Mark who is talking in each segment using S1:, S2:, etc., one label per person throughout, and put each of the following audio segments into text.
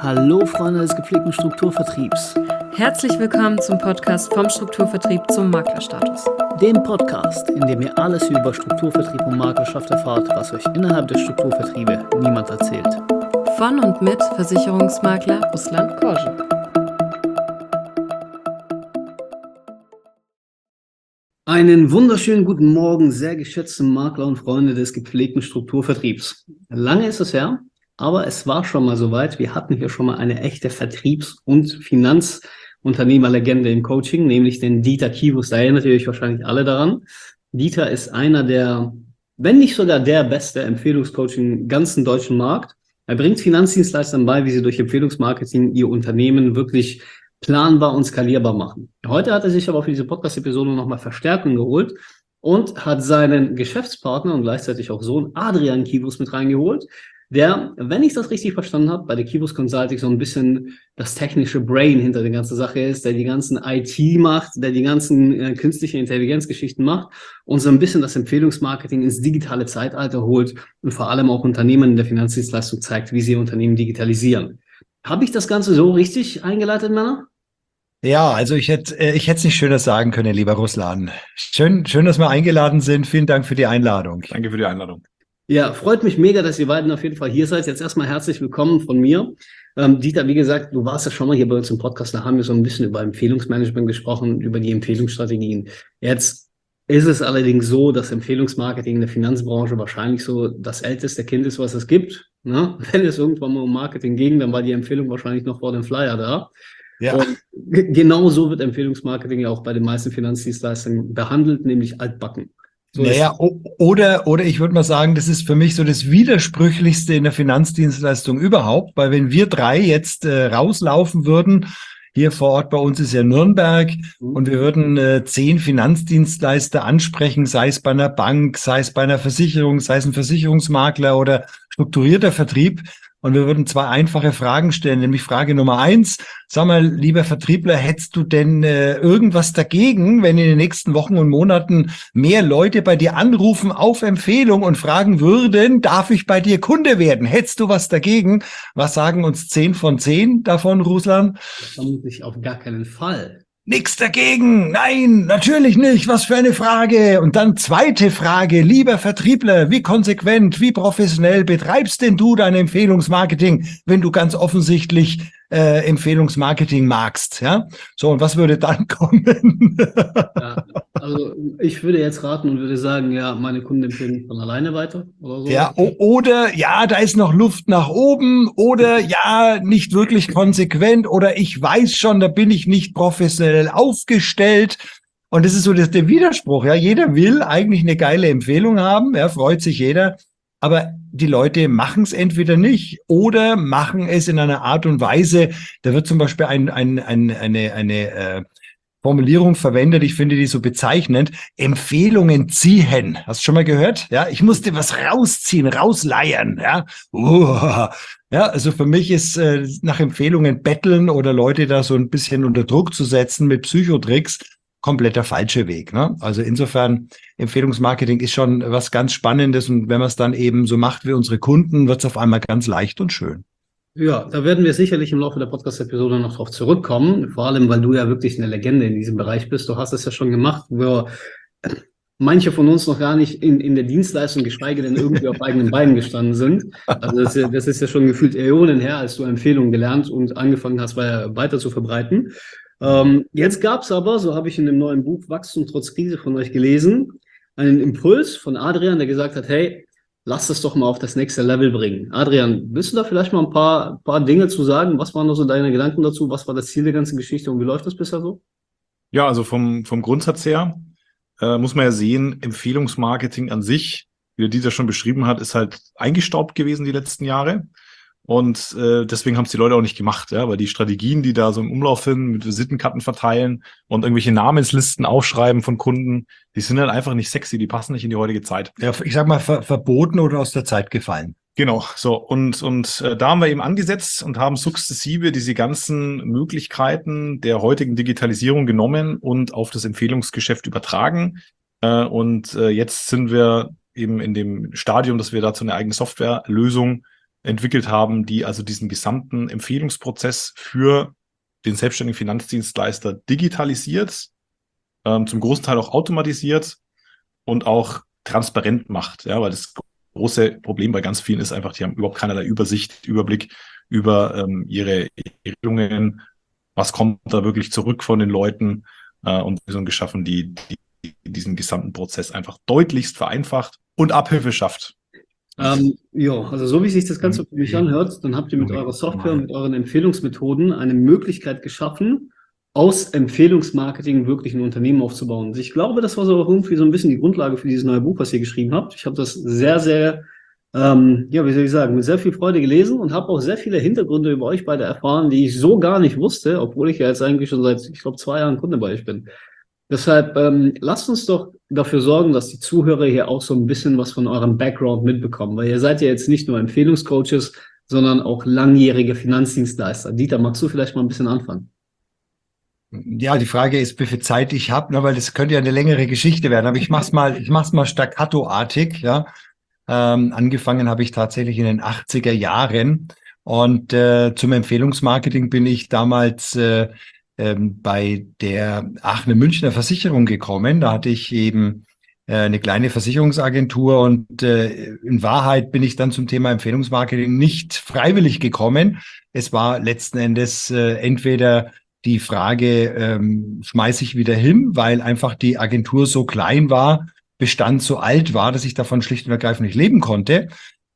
S1: Hallo Freunde des gepflegten Strukturvertriebs.
S2: Herzlich willkommen zum Podcast vom Strukturvertrieb zum Maklerstatus.
S1: Dem Podcast, in dem ihr alles über Strukturvertrieb und Maklerschaft erfahrt, was euch innerhalb der Strukturvertriebe niemand erzählt.
S2: Von und mit Versicherungsmakler Ruslan Korschen.
S1: Einen wunderschönen guten Morgen, sehr geschätzte Makler und Freunde des gepflegten Strukturvertriebs. Lange ist es her, aber es war schon mal soweit. Wir hatten hier schon mal eine echte Vertriebs- und Finanzunternehmerlegende im Coaching, nämlich den Dieter Kivus. Da erinnert ihr euch wahrscheinlich alle daran. Dieter ist einer der, wenn nicht sogar der beste Empfehlungscoach im ganzen deutschen Markt. Er bringt Finanzdienstleistern bei, wie sie durch Empfehlungsmarketing ihr Unternehmen wirklich planbar und skalierbar machen. Heute hat er sich aber für diese Podcast-Episode nochmal Verstärkung geholt und hat seinen Geschäftspartner und gleichzeitig auch Sohn Adrian Kivus mit reingeholt, der, wenn ich das richtig verstanden habe, bei der Kivus Consulting so ein bisschen das technische Brain hinter der ganzen Sache ist, der die ganzen IT macht, der die ganzen künstliche Intelligenzgeschichten macht und so ein bisschen das Empfehlungsmarketing ins digitale Zeitalter holt und vor allem auch Unternehmen in der Finanzdienstleistung zeigt, wie sie ihr Unternehmen digitalisieren. Habe ich das Ganze so richtig eingeleitet, Männer?
S3: Ja, also ich hätte es nicht schöner sagen können, lieber Ruslan. Schön, dass wir eingeladen sind. Vielen Dank für die Einladung.
S4: Danke für die Einladung.
S1: Ja, freut mich mega, dass ihr beiden auf jeden Fall hier seid. Jetzt erstmal herzlich willkommen von mir. Dieter, wie gesagt, du warst ja schon mal hier bei uns im Podcast, da haben wir so ein bisschen über Empfehlungsmanagement gesprochen, über die Empfehlungsstrategien. Jetzt ist es allerdings so, dass Empfehlungsmarketing in der Finanzbranche wahrscheinlich so das älteste Kind ist, was es gibt. Ne? Wenn es irgendwann mal um Marketing ging, dann war die Empfehlung wahrscheinlich noch vor dem Flyer da.
S3: Ja.
S1: Und genau so wird Empfehlungsmarketing ja auch bei den meisten Finanzdienstleistern behandelt, nämlich altbacken. So
S3: oder ich würde mal sagen, das ist für mich so das Widersprüchlichste in der Finanzdienstleistung überhaupt, weil wenn wir drei jetzt rauslaufen würden, hier vor Ort bei uns ist ja Nürnberg, und wir würden 10 Finanzdienstleister ansprechen, sei es bei einer Bank, sei es bei einer Versicherung, sei es ein Versicherungsmakler oder strukturierter Vertrieb. Und wir würden 2 einfache Fragen stellen, nämlich Frage Nummer 1. Sag mal, lieber Vertriebler, hättest du denn irgendwas dagegen, wenn in den nächsten Wochen und Monaten mehr Leute bei dir anrufen auf Empfehlung und fragen würden, darf ich bei dir Kunde werden? Hättest du was dagegen? Was sagen uns 10 von 10 davon, Ruslan?
S1: vermutlich auf gar keinen Fall.
S3: Nix dagegen. Nein, natürlich nicht. Was für eine Frage. Und dann zweite Frage. Lieber Vertriebler, wie konsequent, wie professionell betreibst denn du dein Empfehlungsmarketing, wenn du ganz offensichtlich Empfehlungsmarketing magst? Ja. So, und was würde dann kommen?
S1: Ja, also ich würde jetzt raten und würde sagen, ja, meine Kunden empfehlen von alleine weiter oder so.
S3: Ja, oder ja, da ist noch Luft nach oben, oder ja, nicht wirklich konsequent, oder ich weiß schon, da bin ich nicht professionell aufgestellt. Und das ist so der Widerspruch. Ja, jeder will eigentlich eine geile Empfehlung haben, ja, freut sich jeder. Aber die Leute machen es entweder nicht oder machen es in einer Art und Weise, da wird zum Beispiel eine Formulierung verwendet, ich finde die so bezeichnend: Empfehlungen ziehen. Hast du schon mal gehört? Ja, ich musste was rausziehen, rausleiern. Ja, ja, also für mich ist nach Empfehlungen betteln oder Leute da so ein bisschen unter Druck zu setzen mit Psychotricks kompletter falsche Weg. Ne? Also insofern, Empfehlungsmarketing ist schon was ganz Spannendes, und wenn man es dann eben so macht wie unsere Kunden, wird es auf einmal ganz leicht und schön.
S1: Ja, da werden wir sicherlich im Laufe der Podcast-Episode noch drauf zurückkommen, vor allem, weil du ja wirklich eine Legende in diesem Bereich bist. Du hast es ja schon gemacht, wo manche von uns noch gar nicht in der Dienstleistung, geschweige denn irgendwie auf eigenen Beinen gestanden sind. Also das ist ja schon gefühlt Äonen her, als du Empfehlungen gelernt und angefangen hast, weiter zu verbreiten. Jetzt gab es aber, so habe ich in dem neuen Buch Wachstum trotz Krise von euch gelesen, einen Impuls von Adrian, der gesagt hat, hey, lass das doch mal auf das nächste Level bringen. Adrian, willst du da vielleicht mal ein paar Dinge zu sagen? Was waren noch so deine Gedanken dazu? Was war das Ziel der ganzen Geschichte und wie läuft das bisher so?
S4: Ja, also vom Grundsatz her muss man ja sehen, Empfehlungsmarketing an sich, wie der Dieter schon beschrieben hat, ist halt eingestaubt gewesen die letzten Jahre. Und deswegen haben es die Leute auch nicht gemacht, ja, weil die Strategien, die da so im Umlauf sind, mit Visitenkarten verteilen und irgendwelche Namenslisten aufschreiben von Kunden, die sind halt einfach nicht sexy, die passen nicht in die heutige Zeit.
S3: Ja, ich sag mal, verboten oder aus der Zeit gefallen.
S4: Genau, so und da haben wir eben angesetzt und haben sukzessive diese ganzen Möglichkeiten der heutigen Digitalisierung genommen und auf das Empfehlungsgeschäft übertragen. Und jetzt sind wir eben in dem Stadium, dass wir dazu eine eigene Softwarelösung entwickelt haben, die also diesen gesamten Empfehlungsprozess für den selbstständigen Finanzdienstleister digitalisiert, zum großen Teil auch automatisiert und auch transparent macht. Ja, weil das große Problem bei ganz vielen ist einfach, die haben überhaupt keinerlei Überblick über ihre Regelungen, was kommt da wirklich zurück von den Leuten, und Lösungen geschaffen, die diesen gesamten Prozess einfach deutlichst vereinfacht und Abhilfe schafft.
S1: Ja, also so wie sich das Ganze für mich anhört, dann habt ihr mit eurer Software und mit euren Empfehlungsmethoden eine Möglichkeit geschaffen, aus Empfehlungsmarketing wirklich ein Unternehmen aufzubauen. Und ich glaube, das war so auch irgendwie so ein bisschen die Grundlage für dieses neue Buch, was ihr geschrieben habt. Ich habe das sehr, sehr, ja, wie soll ich sagen, mit sehr viel Freude gelesen und habe auch sehr viele Hintergründe über euch beide erfahren, die ich so gar nicht wusste, obwohl ich ja jetzt eigentlich schon seit, ich glaube, 2 Jahren Kunde bei euch bin. Deshalb lasst uns doch dafür sorgen, dass die Zuhörer hier auch so ein bisschen was von eurem Background mitbekommen, weil ihr seid ja jetzt nicht nur Empfehlungscoaches, sondern auch langjährige Finanzdienstleister. Dieter, magst du vielleicht mal ein bisschen anfangen?
S3: Ja, die Frage ist, wie viel Zeit ich habe, ne, weil das könnte ja eine längere Geschichte werden. Aber ich mach's mal staccato-artig, ja. Angefangen habe ich tatsächlich in den 80er Jahren und zum Empfehlungsmarketing bin ich damals bei der Aachener Münchner Versicherung gekommen. Da hatte ich eben eine kleine Versicherungsagentur und in Wahrheit bin ich dann zum Thema Empfehlungsmarketing nicht freiwillig gekommen. Es war letzten Endes entweder die Frage, schmeiße ich wieder hin, weil einfach die Agentur so klein war, Bestand so alt war, dass ich davon schlicht und ergreifend nicht leben konnte.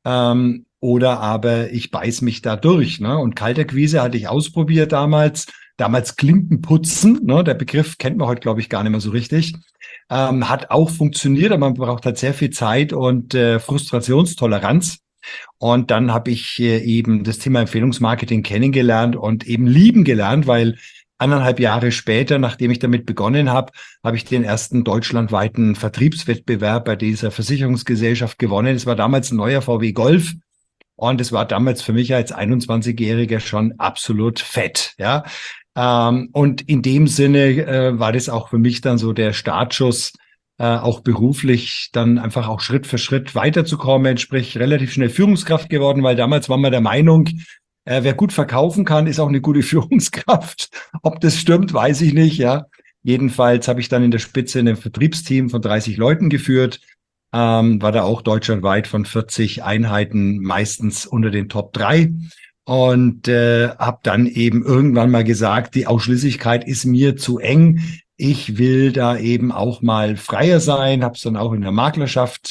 S3: Oder aber ich beiß mich da durch. Ne? Und Kaltakquise hatte ich ausprobiert damals. Damals Klinkenputzen, ne? Der Begriff kennt man heute, glaube ich, gar nicht mehr so richtig. Hat auch funktioniert, aber man braucht halt sehr viel Zeit und Frustrationstoleranz. Und dann habe ich eben das Thema Empfehlungsmarketing kennengelernt und eben lieben gelernt, weil 1,5 Jahre später, nachdem ich damit begonnen habe, habe ich den ersten deutschlandweiten Vertriebswettbewerb bei dieser Versicherungsgesellschaft gewonnen. Es war damals ein neuer VW Golf und es war damals für mich als 21-Jähriger schon absolut fett, ja. Und in dem Sinne war das auch für mich dann so der Startschuss, auch beruflich dann einfach auch Schritt für Schritt weiterzukommen, sprich relativ schnell Führungskraft geworden, weil damals war man der Meinung, wer gut verkaufen kann, ist auch eine gute Führungskraft. Ob das stimmt, weiß ich nicht, ja. Jedenfalls habe ich dann in der Spitze ein Vertriebsteam von 30 Leuten geführt, war da auch deutschlandweit von 40 Einheiten meistens unter den Top 3 und habe dann eben irgendwann mal gesagt, die Ausschließlichkeit ist mir zu eng. Ich will da eben auch mal freier sein, habe es dann auch in der Maklerschaft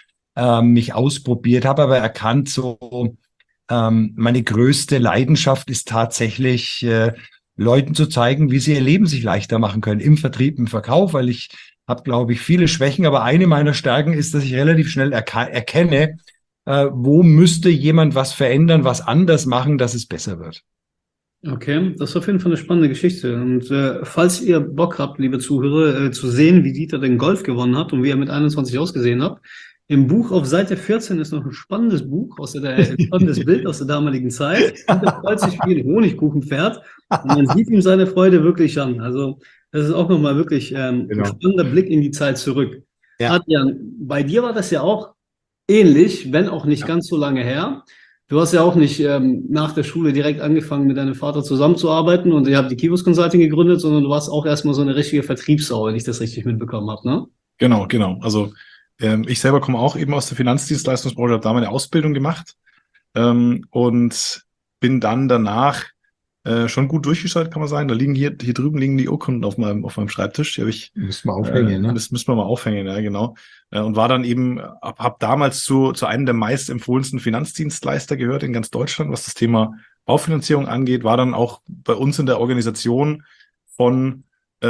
S3: mich ausprobiert, habe aber erkannt, so meine größte Leidenschaft ist tatsächlich, Leuten zu zeigen, wie sie ihr Leben sich leichter machen können im Vertrieb, im Verkauf, weil ich habe, glaube ich, viele Schwächen, aber eine meiner Stärken ist, dass ich relativ schnell erkenne, wo müsste jemand was verändern, was anders machen, dass es besser wird.
S1: Okay, das ist auf jeden Fall eine spannende Geschichte. Und falls ihr Bock habt, liebe Zuhörer, zu sehen, wie Dieter den Golf gewonnen hat und wie er mit 21 ausgesehen hat, im Buch auf Seite 14 ist noch ein spannendes Buch, ein spannendes Bild aus der damaligen Zeit. Dieter freut sich wie ein Honigkuchenpferd und man sieht ihm seine Freude wirklich an. Also das ist auch nochmal wirklich ein spannender Blick in die Zeit zurück.
S3: Ja.
S1: Adrian, bei dir war das ja auch ähnlich, wenn auch nicht ganz so lange her. Du hast ja auch nicht nach der Schule direkt angefangen, mit deinem Vater zusammenzuarbeiten und ihr habt die Kivus Consulting gegründet, sondern du warst auch erstmal so eine richtige Vertriebssau, wenn ich das richtig mitbekommen habe, ne?
S4: Genau. Also ich selber komme auch eben aus der Finanzdienstleistungsbranche, habe da meine Ausbildung gemacht und bin dann danach schon gut durchgestartet, kann man sagen. Da liegen hier drüben liegen die Urkunden auf meinem Schreibtisch. Die habe ich.
S3: Müssen wir aufhängen, ne?
S4: Das müssen wir mal aufhängen, ja, genau. Und war dann eben, hab damals zu einem der meist empfohlensten Finanzdienstleister gehört in ganz Deutschland, was das Thema Baufinanzierung angeht, war dann auch bei uns in der Organisation von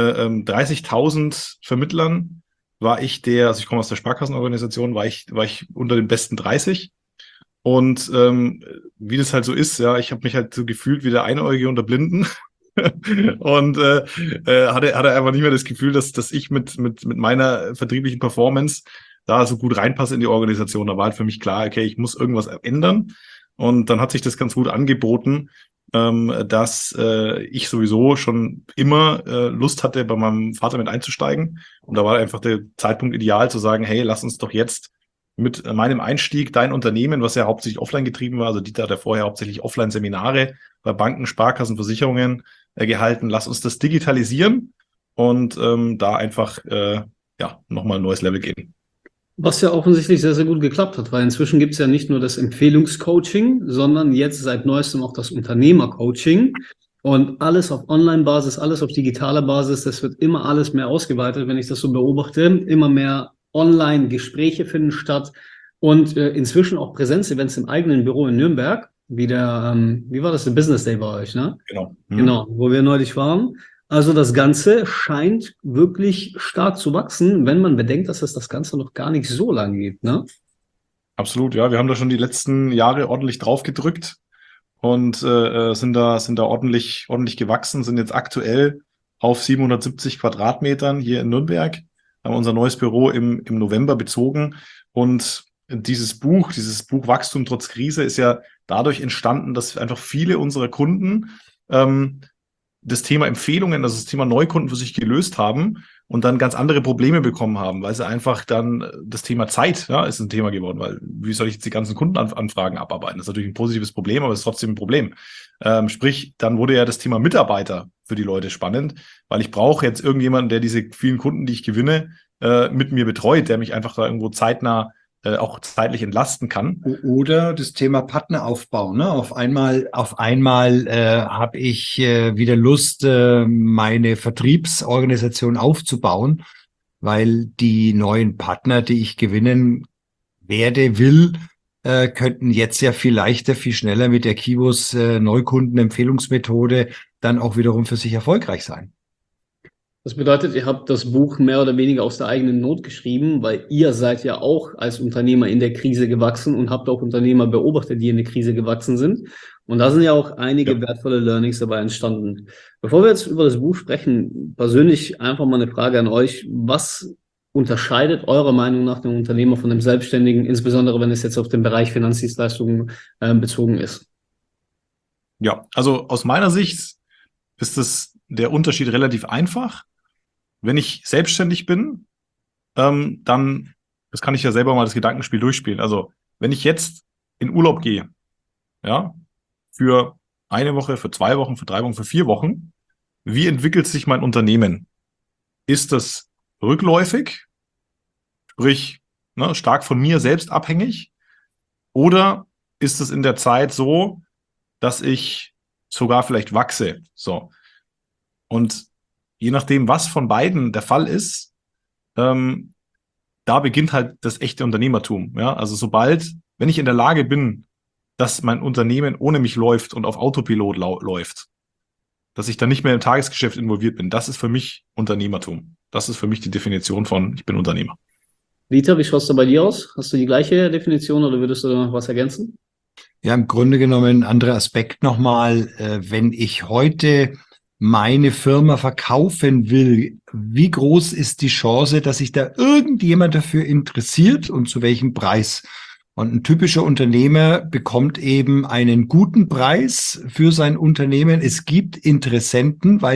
S4: 30.000 Vermittlern, also ich komme aus der Sparkassenorganisation, war ich unter den besten 30. Und wie das halt so ist, ja, ich habe mich halt so gefühlt wie der Einäugige unter Blinden und hatte einfach nicht mehr das Gefühl, dass ich mit meiner vertrieblichen Performance da so gut reinpasse in die Organisation. Da war halt für mich klar, okay, ich muss irgendwas ändern. Und dann hat sich das ganz gut angeboten, dass ich sowieso schon immer Lust hatte, bei meinem Vater mit einzusteigen. Und da war einfach der Zeitpunkt ideal zu sagen, hey, lass uns doch jetzt mit meinem Einstieg dein Unternehmen, was ja hauptsächlich offline getrieben war, also Dieter hat ja vorher hauptsächlich Offline-Seminare bei Banken, Sparkassen, Versicherungen gehalten. Lass uns das digitalisieren und da einfach nochmal ein neues Level gehen.
S1: Was ja offensichtlich sehr, sehr gut geklappt hat, weil inzwischen gibt es ja nicht nur das Empfehlungscoaching, sondern jetzt seit neuestem auch das Unternehmercoaching. Und alles auf Online-Basis, alles auf digitaler Basis, das wird immer alles mehr ausgeweitet, wenn ich das so beobachte. Immer mehr Online-Gespräche finden statt und inzwischen auch Präsenzevents im eigenen Büro in Nürnberg, wie war das, der Business Day bei euch, ne?
S4: Genau.
S1: Genau, wo wir neulich waren. Also das Ganze scheint wirklich stark zu wachsen, wenn man bedenkt, dass es das Ganze noch gar nicht so lange gibt, ne?
S4: Absolut, ja. Wir haben da schon die letzten Jahre ordentlich drauf gedrückt und sind da ordentlich gewachsen, sind jetzt aktuell auf 770 Quadratmetern hier in Nürnberg, haben unser neues Büro im November bezogen und dieses Buch Wachstum trotz Krise ist ja dadurch entstanden, dass einfach viele unserer Kunden das Thema Empfehlungen, also das Thema Neukunden für sich gelöst haben und dann ganz andere Probleme bekommen haben, weil sie einfach dann das Thema Zeit, ja, ist ein Thema geworden, weil wie soll ich jetzt die ganzen Kundenanfragen abarbeiten? Das ist natürlich ein positives Problem, aber es ist trotzdem ein Problem. Sprich, dann wurde ja das Thema Mitarbeiter für die Leute spannend, weil ich brauche jetzt irgendjemanden, der diese vielen Kunden, die ich gewinne, mit mir betreut, der mich einfach da irgendwo zeitnah auch zeitlich entlasten kann.
S3: Oder das Thema Partneraufbau. Ne? Auf einmal habe ich wieder Lust, meine Vertriebsorganisation aufzubauen, weil die neuen Partner, die ich gewinnen will, könnten jetzt ja viel leichter, viel schneller mit der Kivus Neukundenempfehlungsmethode dann auch wiederum für sich erfolgreich sein.
S1: Das bedeutet, ihr habt das Buch mehr oder weniger aus der eigenen Not geschrieben, weil ihr seid ja auch als Unternehmer in der Krise gewachsen und habt auch Unternehmer beobachtet, die in der Krise gewachsen sind. Und da sind ja auch einige wertvolle Learnings dabei entstanden. Bevor wir jetzt über das Buch sprechen, persönlich einfach mal eine Frage an euch. Was unterscheidet eurer Meinung nach den Unternehmer von dem Selbstständigen, insbesondere wenn es jetzt auf den Bereich Finanzdienstleistungen bezogen ist?
S4: Ja, also aus meiner Sicht ist der Unterschied relativ einfach. Wenn ich selbstständig bin, dann, das kann ich ja selber mal das Gedankenspiel durchspielen. Also, wenn ich jetzt in Urlaub gehe, ja, für eine Woche, für 2 Wochen, für 3 Wochen, für 4 Wochen, wie entwickelt sich mein Unternehmen? Ist das rückläufig, sprich, stark von mir selbst abhängig? Oder ist es in der Zeit so, dass ich sogar vielleicht wachse? So. Und je nachdem, was von beiden der Fall ist, da beginnt halt das echte Unternehmertum. Ja? Also wenn ich in der Lage bin, dass mein Unternehmen ohne mich läuft und auf Autopilot läuft, dass ich dann nicht mehr im Tagesgeschäft involviert bin, das ist für mich Unternehmertum. Das ist für mich die Definition von, ich bin Unternehmer.
S1: Dieter, wie schaut es da bei dir aus? Hast du die gleiche Definition oder würdest du da noch was ergänzen?
S3: Ja, im Grunde genommen ein anderer Aspekt nochmal. Wenn ich heute meine Firma verkaufen will, wie groß ist die Chance, dass sich da irgendjemand dafür interessiert und zu welchem Preis? Und ein typischer Unternehmer bekommt eben einen guten Preis für sein Unternehmen. Es gibt Interessenten, weil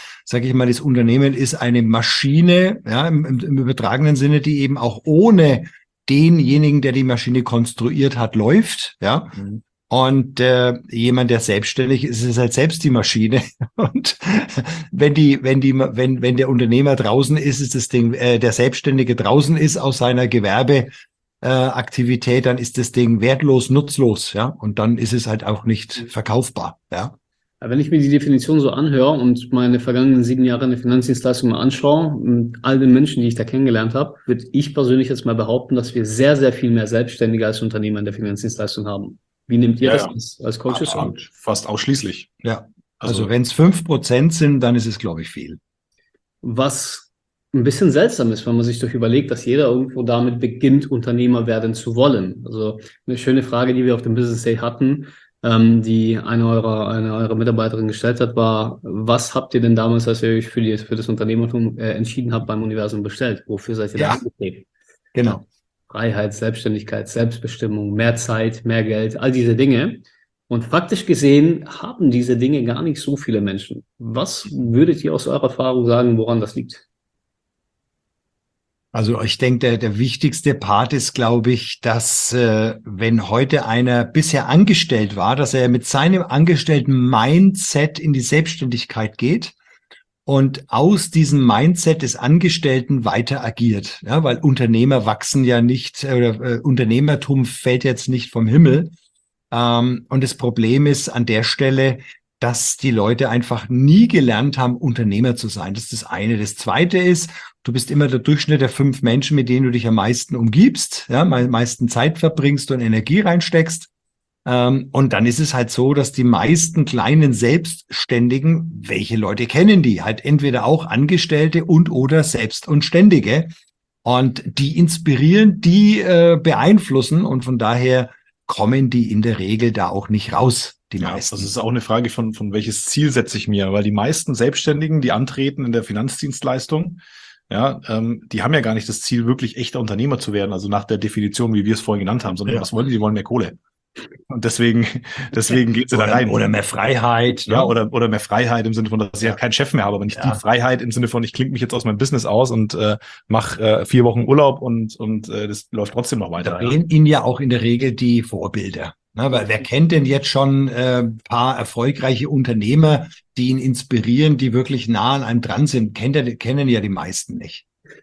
S3: das Unternehmen ist eine Maschine, ja, im übertragenen Sinne, die eben auch ohne denjenigen, der die Maschine konstruiert hat, läuft, ja. Mhm. Und jemand, der selbstständig ist, ist halt selbst die Maschine. Und wenn der Unternehmer draußen ist, ist das Ding, der Selbstständige draußen ist aus seiner Gewerbeaktivität, dann ist das Ding wertlos, nutzlos, ja. Und dann ist es halt auch nicht verkaufbar, ja.
S1: Wenn ich mir die Definition so anhöre und meine vergangenen 7 Jahre in der Finanzdienstleistung mal anschaue, und all den Menschen, die ich da kennengelernt habe, würde ich persönlich jetzt mal behaupten, dass wir sehr, sehr viel mehr Selbstständige als Unternehmer in der Finanzdienstleistung haben. Wie nehmt ihr das als Coaches an?
S4: Fast ausschließlich.
S3: Ja, also wenn es 5% sind, dann ist es, glaube ich, viel.
S1: Was ein bisschen seltsam ist, wenn man sich doch überlegt, dass jeder irgendwo damit beginnt, Unternehmer werden zu wollen. Also eine schöne Frage, die wir auf dem Business Day hatten, die eine eurer Mitarbeiterinnen gestellt hat, war: Was habt ihr denn damals, als ihr euch für das Unternehmertum entschieden habt, beim Universum bestellt? Wofür seid ihr da angetreten?
S3: Genau.
S1: Freiheit, Selbstständigkeit, Selbstbestimmung, mehr Zeit, mehr Geld, all diese Dinge. Und faktisch gesehen haben diese Dinge gar nicht so viele Menschen. Was würdet ihr aus eurer Erfahrung sagen, woran das liegt?
S3: Also ich denke, der wichtigste Part ist, glaube ich, dass wenn heute einer bisher angestellt war, dass er mit seinem angestellten Mindset in die Selbstständigkeit geht und aus diesem Mindset des Angestellten weiter agiert. Ja, weil Unternehmer wachsen ja nicht, oder Unternehmertum fällt jetzt nicht vom Himmel. Und das Problem ist an der Stelle, dass die Leute einfach nie gelernt haben, Unternehmer zu sein. Das ist das eine. Das zweite ist, du bist immer der Durchschnitt der 5 Menschen, mit denen du dich am meisten umgibst, ja, am meisten Zeit verbringst und Energie reinsteckst. Und dann ist es halt so, dass die meisten kleinen Selbstständigen, welche Leute kennen die? Halt entweder auch Angestellte und oder Selbst und Ständige. Und die inspirieren, die beeinflussen und von daher kommen die in der Regel da auch nicht raus. Die meisten.
S4: Das ist auch eine Frage von welches Ziel setze ich mir, weil die meisten Selbstständigen, die antreten in der Finanzdienstleistung, ja, die haben ja gar nicht das Ziel, wirklich echter Unternehmer zu werden, also nach der Definition, wie wir es vorhin genannt haben, sondern was wollen die? Die wollen mehr Kohle. Und deswegen geht sie da rein.
S3: Oder mehr Freiheit.
S4: Ja, oder mehr Freiheit im Sinne von, dass ich halt keinen Chef mehr habe, aber nicht die Freiheit im Sinne von, ich klinge mich jetzt aus meinem Business aus und mache 4 Wochen Urlaub und das läuft trotzdem noch weiter.
S3: Da wählen ihn ja auch in der Regel die Vorbilder. Na, weil wer kennt denn jetzt schon paar erfolgreiche Unternehmer, die ihn inspirieren, die wirklich nah an einem dran sind? Kennen ja die meisten nicht.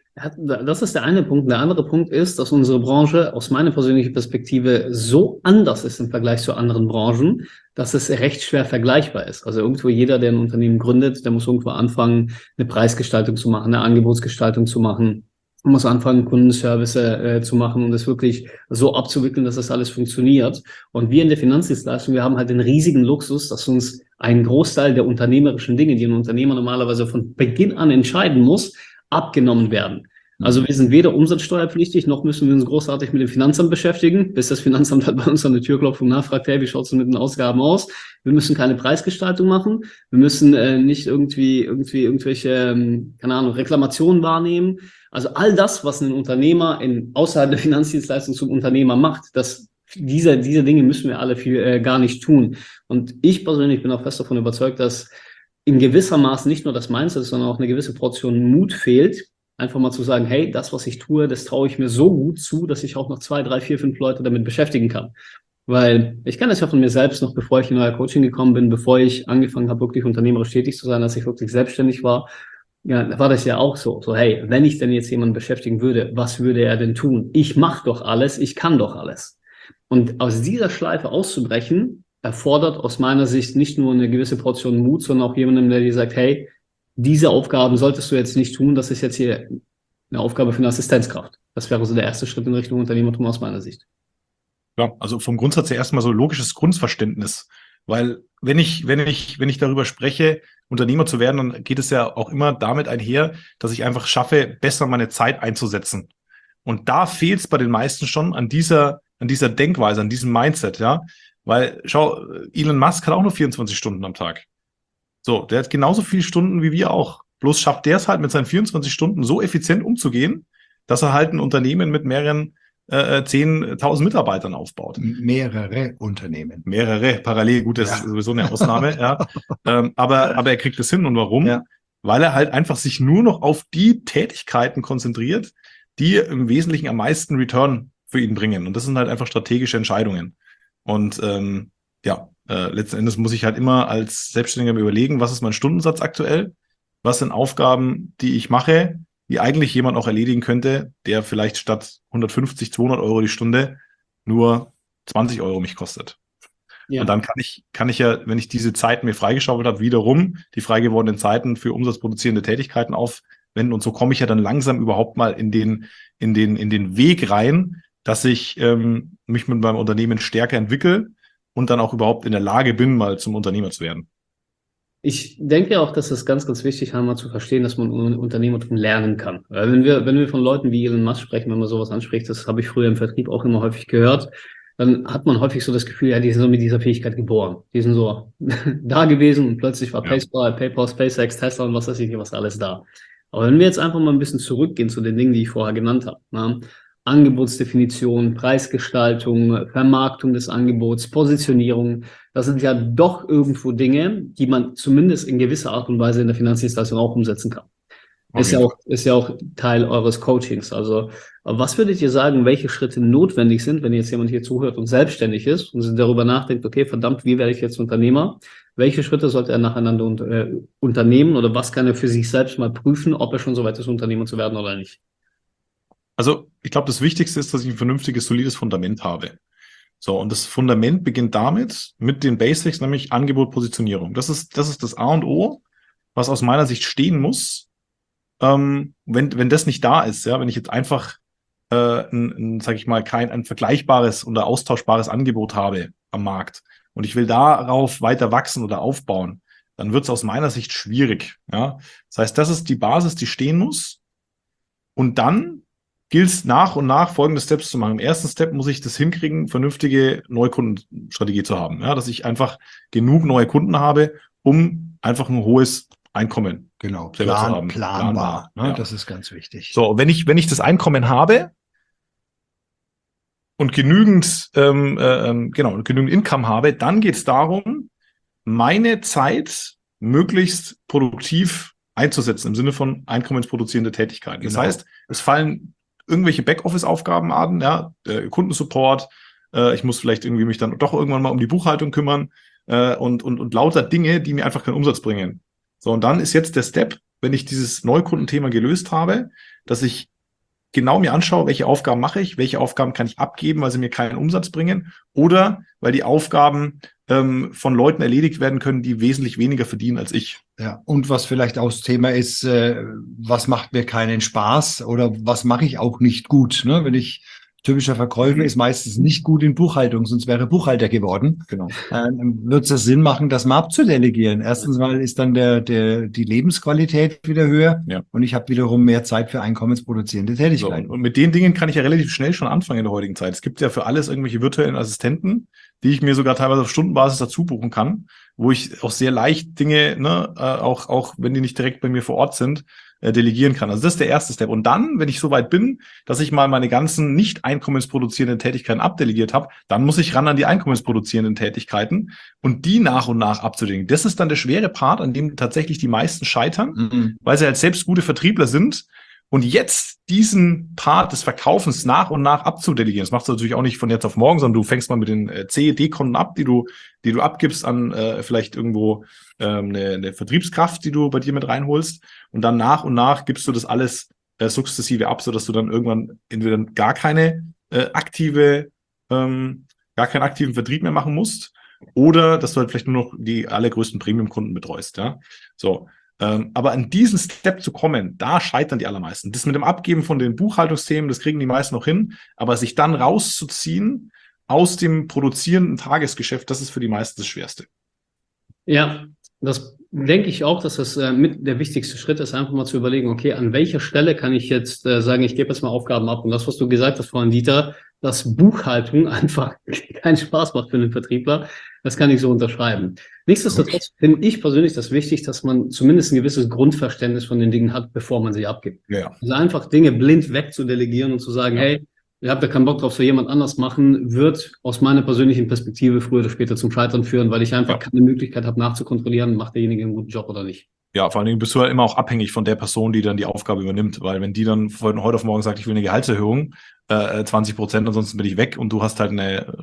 S1: Das ist der eine Punkt. Der andere Punkt ist, dass unsere Branche aus meiner persönlichen Perspektive so anders ist im Vergleich zu anderen Branchen, dass es recht schwer vergleichbar ist. Also irgendwo jeder, der ein Unternehmen gründet, der muss irgendwo anfangen, eine Preisgestaltung zu machen, eine Angebotsgestaltung zu machen. Man muss anfangen, Kundenservice zu machen und das wirklich so abzuwickeln, dass das alles funktioniert. Und wir in der Finanzdienstleistung, wir haben halt den riesigen Luxus, dass uns ein Großteil der unternehmerischen Dinge, die ein Unternehmer normalerweise von Beginn an entscheiden muss, abgenommen werden. Also wir sind weder umsatzsteuerpflichtig, noch müssen wir uns großartig mit dem Finanzamt beschäftigen, bis das Finanzamt halt bei uns an die Tür klopft und nachfragt, hey, wie schaut's denn mit den Ausgaben aus? Wir müssen keine Preisgestaltung machen, wir müssen nicht irgendwelche, keine Ahnung, Reklamationen wahrnehmen. Also all das, was ein Unternehmer außerhalb der Finanzdienstleistung zum Unternehmer macht, diese Dinge müssen wir alle gar nicht tun. Und ich persönlich bin auch fest davon überzeugt, dass in gewisser Maß nicht nur das Mindset, sondern auch eine gewisse Portion Mut fehlt, einfach mal zu sagen, hey, das, was ich tue, das traue ich mir so gut zu, dass ich auch noch 2, 3, 4, 5 Leute damit beschäftigen kann. Weil ich kenne das ja von mir selbst noch, bevor ich in euer Coaching gekommen bin, bevor ich angefangen habe, wirklich unternehmerisch tätig zu sein, als ich wirklich selbstständig war, ja, war das ja auch so, hey, wenn ich denn jetzt jemanden beschäftigen würde, was würde er denn tun? Ich mache doch alles, ich kann doch alles. Und aus dieser Schleife auszubrechen, erfordert aus meiner Sicht nicht nur eine gewisse Portion Mut, sondern auch jemanden, der dir sagt, hey, diese Aufgaben solltest du jetzt nicht tun, das ist jetzt hier eine Aufgabe für eine Assistenzkraft. Das wäre so der erste Schritt in Richtung Unternehmertum aus meiner Sicht.
S4: Ja, also vom Grundsatz her erstmal so logisches Grundverständnis, weil wenn ich darüber spreche, Unternehmer zu werden, dann geht es ja auch immer damit einher, dass ich einfach schaffe, besser meine Zeit einzusetzen. Und da fehlt es bei den meisten schon an dieser Denkweise, an diesem Mindset, ja. Weil, schau, Elon Musk hat auch nur 24 Stunden am Tag. So, der hat genauso viele Stunden wie wir auch. Bloß schafft der es halt mit seinen 24 Stunden so effizient umzugehen, dass er halt ein Unternehmen mit mehreren 10.000 Mitarbeitern aufbaut.
S3: Mehrere Unternehmen.
S4: Mehrere, parallel, gut, das ist sowieso eine Ausnahme, ja. Aber er kriegt es hin. Und warum?
S3: Ja.
S4: Weil er halt einfach sich nur noch auf die Tätigkeiten konzentriert, die im Wesentlichen am meisten Return für ihn bringen. Und das sind halt einfach strategische Entscheidungen. Und letzten Endes muss ich halt immer als Selbstständiger überlegen, was ist mein Stundensatz aktuell? Was sind Aufgaben, die ich mache, die eigentlich jemand auch erledigen könnte, der vielleicht statt 150, 200 Euro die Stunde nur 20 Euro mich kostet. Ja. Und dann kann ich ja, wenn ich diese Zeiten mir freigeschaufelt habe, wiederum die frei gewordenen Zeiten für umsatzproduzierende Tätigkeiten aufwenden. Und so komme ich ja dann langsam überhaupt mal in den Weg rein, dass ich mich mit meinem Unternehmen stärker entwickle und dann auch überhaupt in der Lage bin, mal zum Unternehmer zu werden.
S1: Ich denke auch, dass es ganz, ganz wichtig ist, einmal zu verstehen, dass man Unternehmertum lernen kann. Weil wenn wir von Leuten wie Elon Musk sprechen, wenn man sowas anspricht, das habe ich früher im Vertrieb auch immer häufig gehört, dann hat man häufig so das Gefühl, ja, die sind so mit dieser Fähigkeit geboren. Die sind so da gewesen und plötzlich war PayPal, SpaceX, Tesla und was weiß ich nicht, was alles da. Aber wenn wir jetzt einfach mal ein bisschen zurückgehen zu den Dingen, die ich vorher genannt habe, ne? Angebotsdefinition, Preisgestaltung, Vermarktung des Angebots, Positionierung, das sind ja doch irgendwo Dinge, die man zumindest in gewisser Art und Weise in der Finanzdienstleistung auch umsetzen kann. Ist ja auch Teil eures Coachings. Also, was würdet ihr sagen, welche Schritte notwendig sind, wenn jetzt jemand hier zuhört und selbstständig ist und darüber nachdenkt, okay, verdammt, wie werde ich jetzt Unternehmer? Welche Schritte sollte er nacheinander unternehmen oder was kann er für sich selbst mal prüfen, ob er schon so weit ist, Unternehmer zu werden oder nicht?
S4: Also ich glaube, das Wichtigste ist, dass ich ein vernünftiges, solides Fundament habe. So, und das Fundament beginnt mit den Basics, nämlich Angebot, Positionierung. Das ist das A und O, was aus meiner Sicht stehen muss. Wenn das nicht da ist, ja, wenn ich jetzt einfach sag ich mal, ein vergleichbares oder austauschbares Angebot habe am Markt und ich will darauf weiter wachsen oder aufbauen, dann wird es aus meiner Sicht schwierig. Ja? Das heißt, das ist die Basis, die stehen muss. Und dann gilt es nach und nach folgende Steps zu machen. Im ersten Step muss ich das hinkriegen, vernünftige Neukundenstrategie zu haben. Ja? Dass ich einfach genug neue Kunden habe, um einfach ein hohes Einkommen selber zu haben.
S3: Planbar. Ne?
S4: Ja.
S3: Das ist ganz wichtig.
S4: So, wenn ich das Einkommen habe und genügend Income habe, dann geht es darum, meine Zeit möglichst produktiv einzusetzen im Sinne von einkommensproduzierende Tätigkeiten. Das heißt, es fallen irgendwelche Backoffice-Aufgaben an, ja, Kundensupport, ich muss vielleicht irgendwie mich dann doch irgendwann mal um die Buchhaltung kümmern und lauter Dinge, die mir einfach keinen Umsatz bringen. So, und dann ist jetzt der Step, wenn ich dieses Neukundenthema gelöst habe, dass ich genau mir anschaue, welche Aufgaben mache ich, welche Aufgaben kann ich abgeben, weil sie mir keinen Umsatz bringen oder weil die Aufgaben von Leuten erledigt werden können, die wesentlich weniger verdienen als ich.
S3: Ja, und was vielleicht auch das Thema ist, was macht mir keinen Spaß oder was mache ich auch nicht gut, ne? Wenn ich typischer Verkäufer ist meistens nicht gut in Buchhaltung, sonst wäre Buchhalter geworden.
S4: Genau.
S3: Wird es Sinn machen, das mal abzudelegieren? Erstens mal ist dann die Lebensqualität wieder höher und ich habe wiederum mehr Zeit für einkommensproduzierende Tätigkeiten.
S4: So, und mit den Dingen kann ich ja relativ schnell schon anfangen in der heutigen Zeit. Es gibt ja für alles irgendwelche virtuellen Assistenten, die ich mir sogar teilweise auf Stundenbasis dazu buchen kann, wo ich auch sehr leicht Dinge, auch wenn die nicht direkt bei mir vor Ort sind, delegieren kann. Also das ist der erste Step. Und dann, wenn ich so weit bin, dass ich mal meine ganzen nicht einkommensproduzierenden Tätigkeiten abdelegiert habe, dann muss ich ran an die einkommensproduzierenden Tätigkeiten und die nach und nach abzudelegieren. Das ist dann der schwere Part, an dem tatsächlich die meisten scheitern, weil sie halt selbst gute Vertriebler sind. Und jetzt diesen Part des Verkaufens nach und nach abzudelegieren. Das machst du natürlich auch nicht von jetzt auf morgen, sondern du fängst mal mit den CED-Konten ab, die du abgibst an vielleicht irgendwo eine Vertriebskraft, die du bei dir mit reinholst. Und dann nach und nach gibst du das alles sukzessive ab, sodass du dann irgendwann entweder gar keinen aktiven Vertrieb mehr machen musst oder dass du halt vielleicht nur noch die allergrößten Premium-Kunden betreust. Ja, so. Aber an diesen Step zu kommen, da scheitern die allermeisten. Das mit dem Abgeben von den Buchhaltungsthemen, das kriegen die meisten noch hin. Aber sich dann rauszuziehen aus dem produzierenden Tagesgeschäft, das ist für die meisten das Schwerste.
S1: Ja, das denke ich auch, dass das mit der wichtigste Schritt ist, einfach mal zu überlegen, okay, an welcher Stelle kann ich jetzt sagen, ich gebe jetzt mal Aufgaben ab. Und das, was du gesagt hast vorhin, Dieter, dass Buchhaltung einfach keinen Spaß macht für einen Vertriebler, das kann ich so unterschreiben. Nichtsdestotrotz finde ich persönlich das wichtig, dass man zumindest ein gewisses Grundverständnis von den Dingen hat, bevor man sie abgibt.
S4: Ja.
S1: Also einfach Dinge blind wegzudelegieren und zu sagen, hey, ihr habt ja keinen Bock drauf, so jemand anders machen, wird aus meiner persönlichen Perspektive früher oder später zum Scheitern führen, weil ich einfach keine Möglichkeit habe, nachzukontrollieren, macht derjenige einen guten Job oder nicht. Ja,
S4: vor allen Dingen bist du ja immer auch abhängig von der Person, die dann die Aufgabe übernimmt, weil wenn die dann von heute auf morgen sagt, ich will eine Gehaltserhöhung, 20%, ansonsten bin ich weg und du hast halt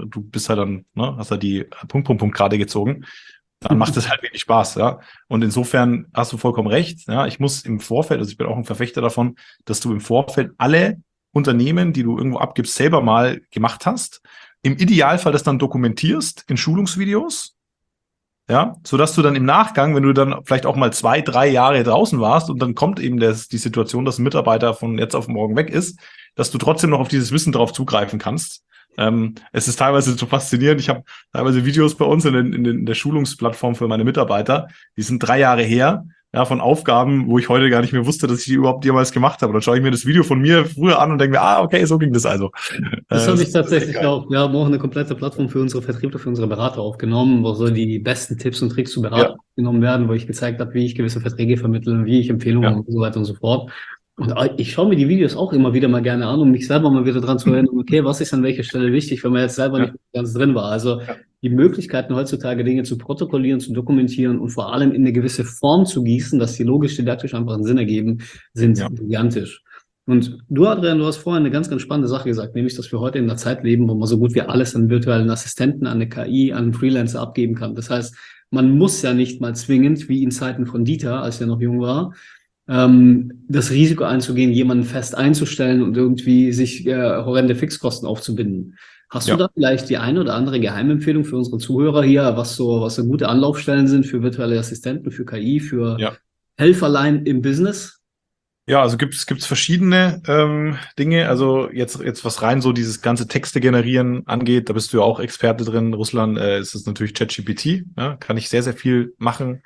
S4: hast halt die Punkt gerade gezogen, dann macht es halt wenig Spaß, ja. Und insofern hast du vollkommen recht, ja. Ich muss im Vorfeld, also ich bin auch ein Verfechter davon, dass du im Vorfeld alle Unternehmen, die du irgendwo abgibst, selber mal gemacht hast. Im Idealfall das dann dokumentierst in Schulungsvideos, ja, sodass du dann im Nachgang, wenn du dann vielleicht auch mal 2-3 Jahre draußen warst und dann kommt eben die Situation, dass ein Mitarbeiter von jetzt auf morgen weg ist, dass du trotzdem noch auf dieses Wissen drauf zugreifen kannst. Es ist teilweise so faszinierend. Ich habe teilweise Videos bei uns in der Schulungsplattform für meine Mitarbeiter, die sind 3 Jahre her, ja, von Aufgaben, wo ich heute gar nicht mehr wusste, dass ich die überhaupt jemals gemacht habe. Dann schaue ich mir das Video von mir früher an und denke mir, okay, so ging das also.
S1: Das habe ich tatsächlich auch. Wir haben auch eine komplette Plattform für unsere Vertriebler, für unsere Berater aufgenommen, wo so die besten Tipps und Tricks zu Beratung genommen werden, wo ich gezeigt habe, wie ich gewisse Verträge vermittle, wie ich Empfehlungen und so weiter und so fort. Und ich schaue mir die Videos auch immer wieder mal gerne an, um mich selber mal wieder dran zu erinnern, okay, was ist an welcher Stelle wichtig, wenn man jetzt selber nicht ganz drin war. Also die Möglichkeiten heutzutage Dinge zu protokollieren, zu dokumentieren und vor allem in eine gewisse Form zu gießen, dass die logisch-didaktisch einfach einen Sinn ergeben, sind gigantisch. Und du, Adrian, du hast vorhin eine ganz, ganz spannende Sache gesagt, nämlich, dass wir heute in einer Zeit leben, wo man so gut wie alles an virtuellen Assistenten, an eine KI, an einen Freelancer abgeben kann. Das heißt, man muss ja nicht mal zwingend, wie in Zeiten von Dieter, als er noch jung war, das Risiko einzugehen, jemanden fest einzustellen und irgendwie sich horrende Fixkosten aufzubinden. Hast du da vielleicht die eine oder andere Geheimempfehlung für unsere Zuhörer hier, was so gute Anlaufstellen sind für virtuelle Assistenten, für KI, für Helferlein im Business?
S4: Ja, also gibt's verschiedene Dinge. Also jetzt was rein so dieses ganze Texte generieren angeht, da bist du ja auch Experte drin. Russland ist es natürlich ChatGPT. Ja, kann ich sehr, sehr viel machen,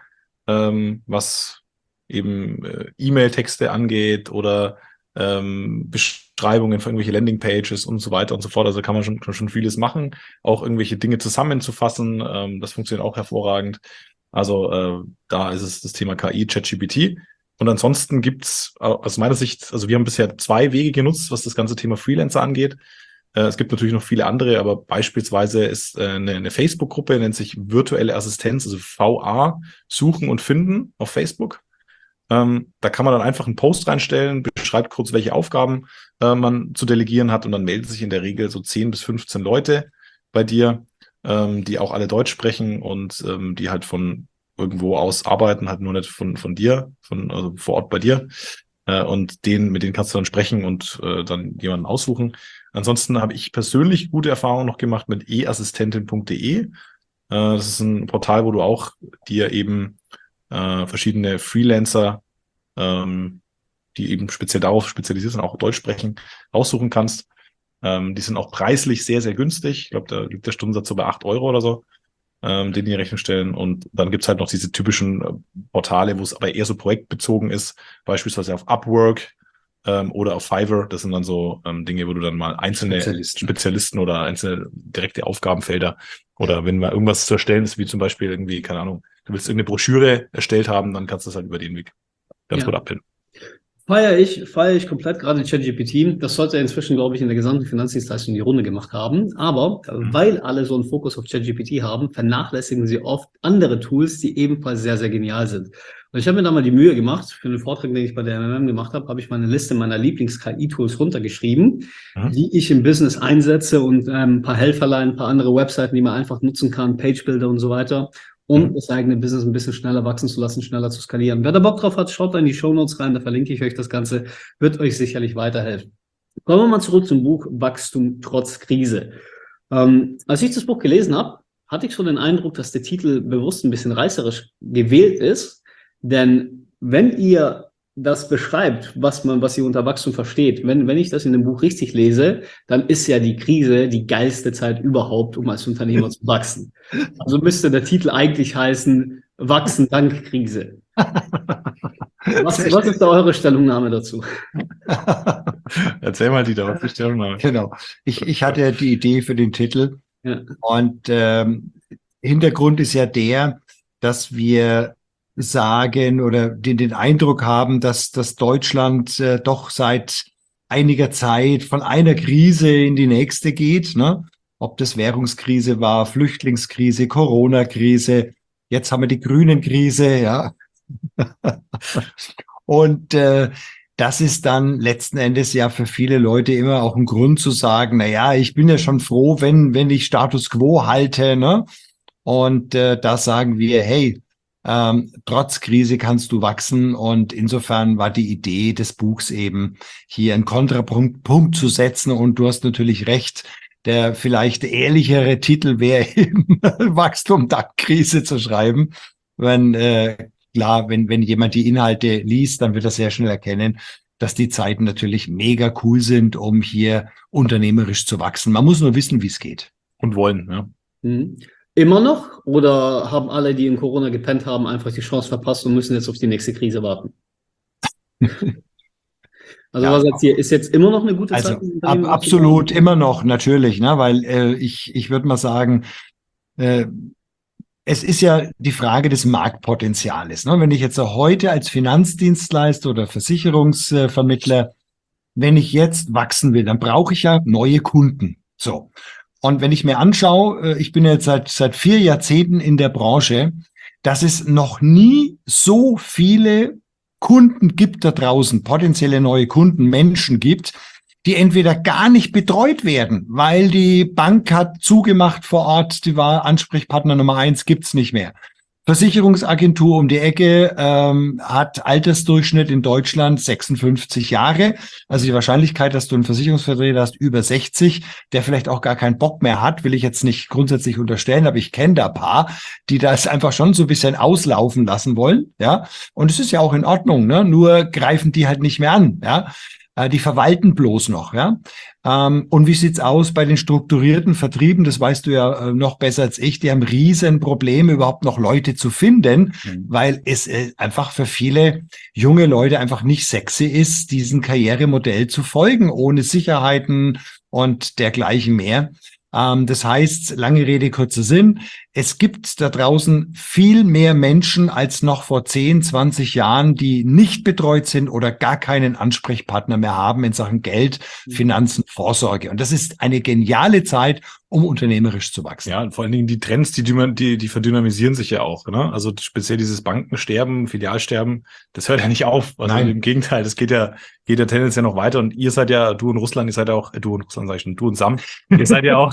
S4: was eben E-Mail-Texte angeht oder Beschreibungen für irgendwelche Landingpages und so weiter und so fort. Also kann man schon vieles machen, auch irgendwelche Dinge zusammenzufassen. Das funktioniert auch hervorragend. Also da ist es das Thema KI, ChatGPT. Und ansonsten gibt's aus meiner Sicht, also wir haben bisher 2 Wege genutzt, was das ganze Thema Freelancer angeht. Es gibt natürlich noch viele andere, aber beispielsweise ist eine Facebook-Gruppe, nennt sich Virtuelle Assistenz, also VA, Suchen und Finden auf Facebook. Da kann man dann einfach einen Post reinstellen, beschreibt kurz, welche Aufgaben man zu delegieren hat und dann melden sich in der Regel so 10 bis 15 Leute bei dir, die auch alle Deutsch sprechen und die halt von irgendwo aus arbeiten, halt nur nicht von dir, also vor Ort bei dir. Und mit denen kannst du dann sprechen und dann jemanden aussuchen. Ansonsten habe ich persönlich gute Erfahrungen noch gemacht mit eassistentin.de. Das ist ein Portal, wo du auch dir eben verschiedene Freelancer, die eben speziell darauf spezialisiert sind, auch Deutsch sprechen, aussuchen kannst. Die sind auch preislich sehr, sehr günstig. Ich glaube, da liegt der Stundensatz so bei 8 Euro oder so, den die in Rechnung stellen. Und dann gibt's halt noch diese typischen Portale, wo es aber eher so projektbezogen ist, beispielsweise auf Upwork oder auf Fiverr. Das sind dann so Dinge, wo du dann mal einzelne Spezialisten oder einzelne direkte Aufgabenfelder oder wenn mal irgendwas zu erstellen ist, wie zum Beispiel irgendwie, keine Ahnung, du willst irgendeine Broschüre erstellt haben, dann kannst du das halt über den Weg ganz gut abpinnen.
S1: Feiere ich komplett, gerade ChatGPT. Das sollte inzwischen, glaube ich, in der gesamten Finanzdienstleistung die Runde gemacht haben. Aber weil alle so einen Fokus auf ChatGPT haben, vernachlässigen sie oft andere Tools, die ebenfalls sehr, sehr genial sind. Und ich habe mir da mal die Mühe gemacht, für den Vortrag, den ich bei der MMM gemacht habe, habe ich mal eine Liste meiner Lieblings-KI-Tools runtergeschrieben, die ich im Business einsetze und ein paar Helferlein, ein paar andere Webseiten, die man einfach nutzen kann, Page-Builder und so weiter, um das eigene Business ein bisschen schneller wachsen zu lassen, schneller zu skalieren. Wer da Bock drauf hat, schaut da in die Shownotes rein, da verlinke ich euch das Ganze, wird euch sicherlich weiterhelfen. Kommen wir mal zurück zum Buch Wachstum trotz Krise. Als ich das Buch gelesen habe, hatte ich so den Eindruck, dass der Titel bewusst ein bisschen reißerisch gewählt ist, denn wenn ihr das beschreibt, was ihr unter Wachstum versteht. Wenn ich das in dem Buch richtig lese, dann ist ja die Krise die geilste Zeit überhaupt, um als Unternehmer zu wachsen. Also müsste der Titel eigentlich heißen, Wachsen dank Krise. Was ist da eure Stellungnahme dazu?
S4: Erzähl mal, Dieter, was ist die Stellungnahme?
S3: Genau. Ich hatte ja die Idee für den Titel. Ja. Und Hintergrund ist ja der, dass wir sagen oder den Eindruck haben, dass Deutschland doch seit einiger Zeit von einer Krise in die nächste geht, ne? Ob das Währungskrise war, Flüchtlingskrise, Corona-Krise, jetzt haben wir die Grünen-Krise, ja. Und das ist dann letzten Endes ja für viele Leute immer auch ein Grund zu sagen, na ja, ich bin ja schon froh, wenn ich Status Quo halte, ne? Und da sagen wir, hey, trotz Krise kannst du wachsen, und insofern war die Idee des Buchs eben, hier einen Kontrapunkt zu setzen, und du hast natürlich recht, der vielleicht ehrlichere Titel wäre eben Wachstum dank Krise zu schreiben. Klar, wenn jemand die Inhalte liest, dann wird er sehr schnell erkennen, dass die Zeiten natürlich mega cool sind, um hier unternehmerisch zu wachsen. Man muss nur wissen, wie es geht.
S4: Und wollen, ja.
S1: Mhm. Immer noch? Oder haben alle, die in Corona gepennt haben, einfach die Chance verpasst und müssen jetzt auf die nächste Krise warten? Also ja, was sagt ihr, ist jetzt immer noch eine gute Zeit?
S3: Also absolut, immer noch, natürlich, ne? Weil ich würde mal sagen, es ist ja die Frage des Marktpotenziales. Ne? Wenn ich jetzt heute als Finanzdienstleister oder Versicherungsvermittler, wenn ich jetzt wachsen will, dann brauche ich ja neue Kunden. So. Und wenn ich mir anschaue, ich bin jetzt seit 4 Jahrzehnten in der Branche, dass es noch nie so viele Kunden gibt da draußen, potenzielle neue Kunden, Menschen gibt, die entweder gar nicht betreut werden, weil die Bank hat zugemacht vor Ort, die war Ansprechpartner Nummer 1, gibt's nicht mehr. Versicherungsagentur um die Ecke hat Altersdurchschnitt in Deutschland 56 Jahre. Also die Wahrscheinlichkeit, dass du einen Versicherungsvertreter hast über 60, der vielleicht auch gar keinen Bock mehr hat, will ich jetzt nicht grundsätzlich unterstellen, aber ich kenne da ein paar, die das einfach schon so ein bisschen auslaufen lassen wollen. Ja, und es ist ja auch in Ordnung, ne? Nur greifen die halt nicht mehr an. Ja. Die verwalten bloß noch, ja. Und wie sieht's aus bei den strukturierten Vertrieben? Das weißt du ja noch besser als ich. Die haben riesen Probleme, überhaupt noch Leute zu finden, weil es einfach für viele junge Leute einfach nicht sexy ist, diesem Karrieremodell zu folgen, ohne Sicherheiten und dergleichen mehr. Das heißt, lange Rede, kurzer Sinn. Es gibt da draußen viel mehr Menschen als noch vor 10, 20 Jahren, die nicht betreut sind oder gar keinen Ansprechpartner mehr haben in Sachen Geld, Finanzen, Vorsorge. Und das ist eine geniale Zeit, um unternehmerisch zu wachsen.
S4: Ja, und vor allen Dingen die Trends, die verdynamisieren sich ja auch, ne? Also speziell dieses Bankensterben, Filialsterben, das hört ja nicht auf. Also
S3: Nein.
S4: im Gegenteil, das geht ja tendenziell noch weiter. Und ihr seid ja, du und Russland, ihr seid ja auch, du und Russland sag ich schon, du und Sam, ihr seid ja auch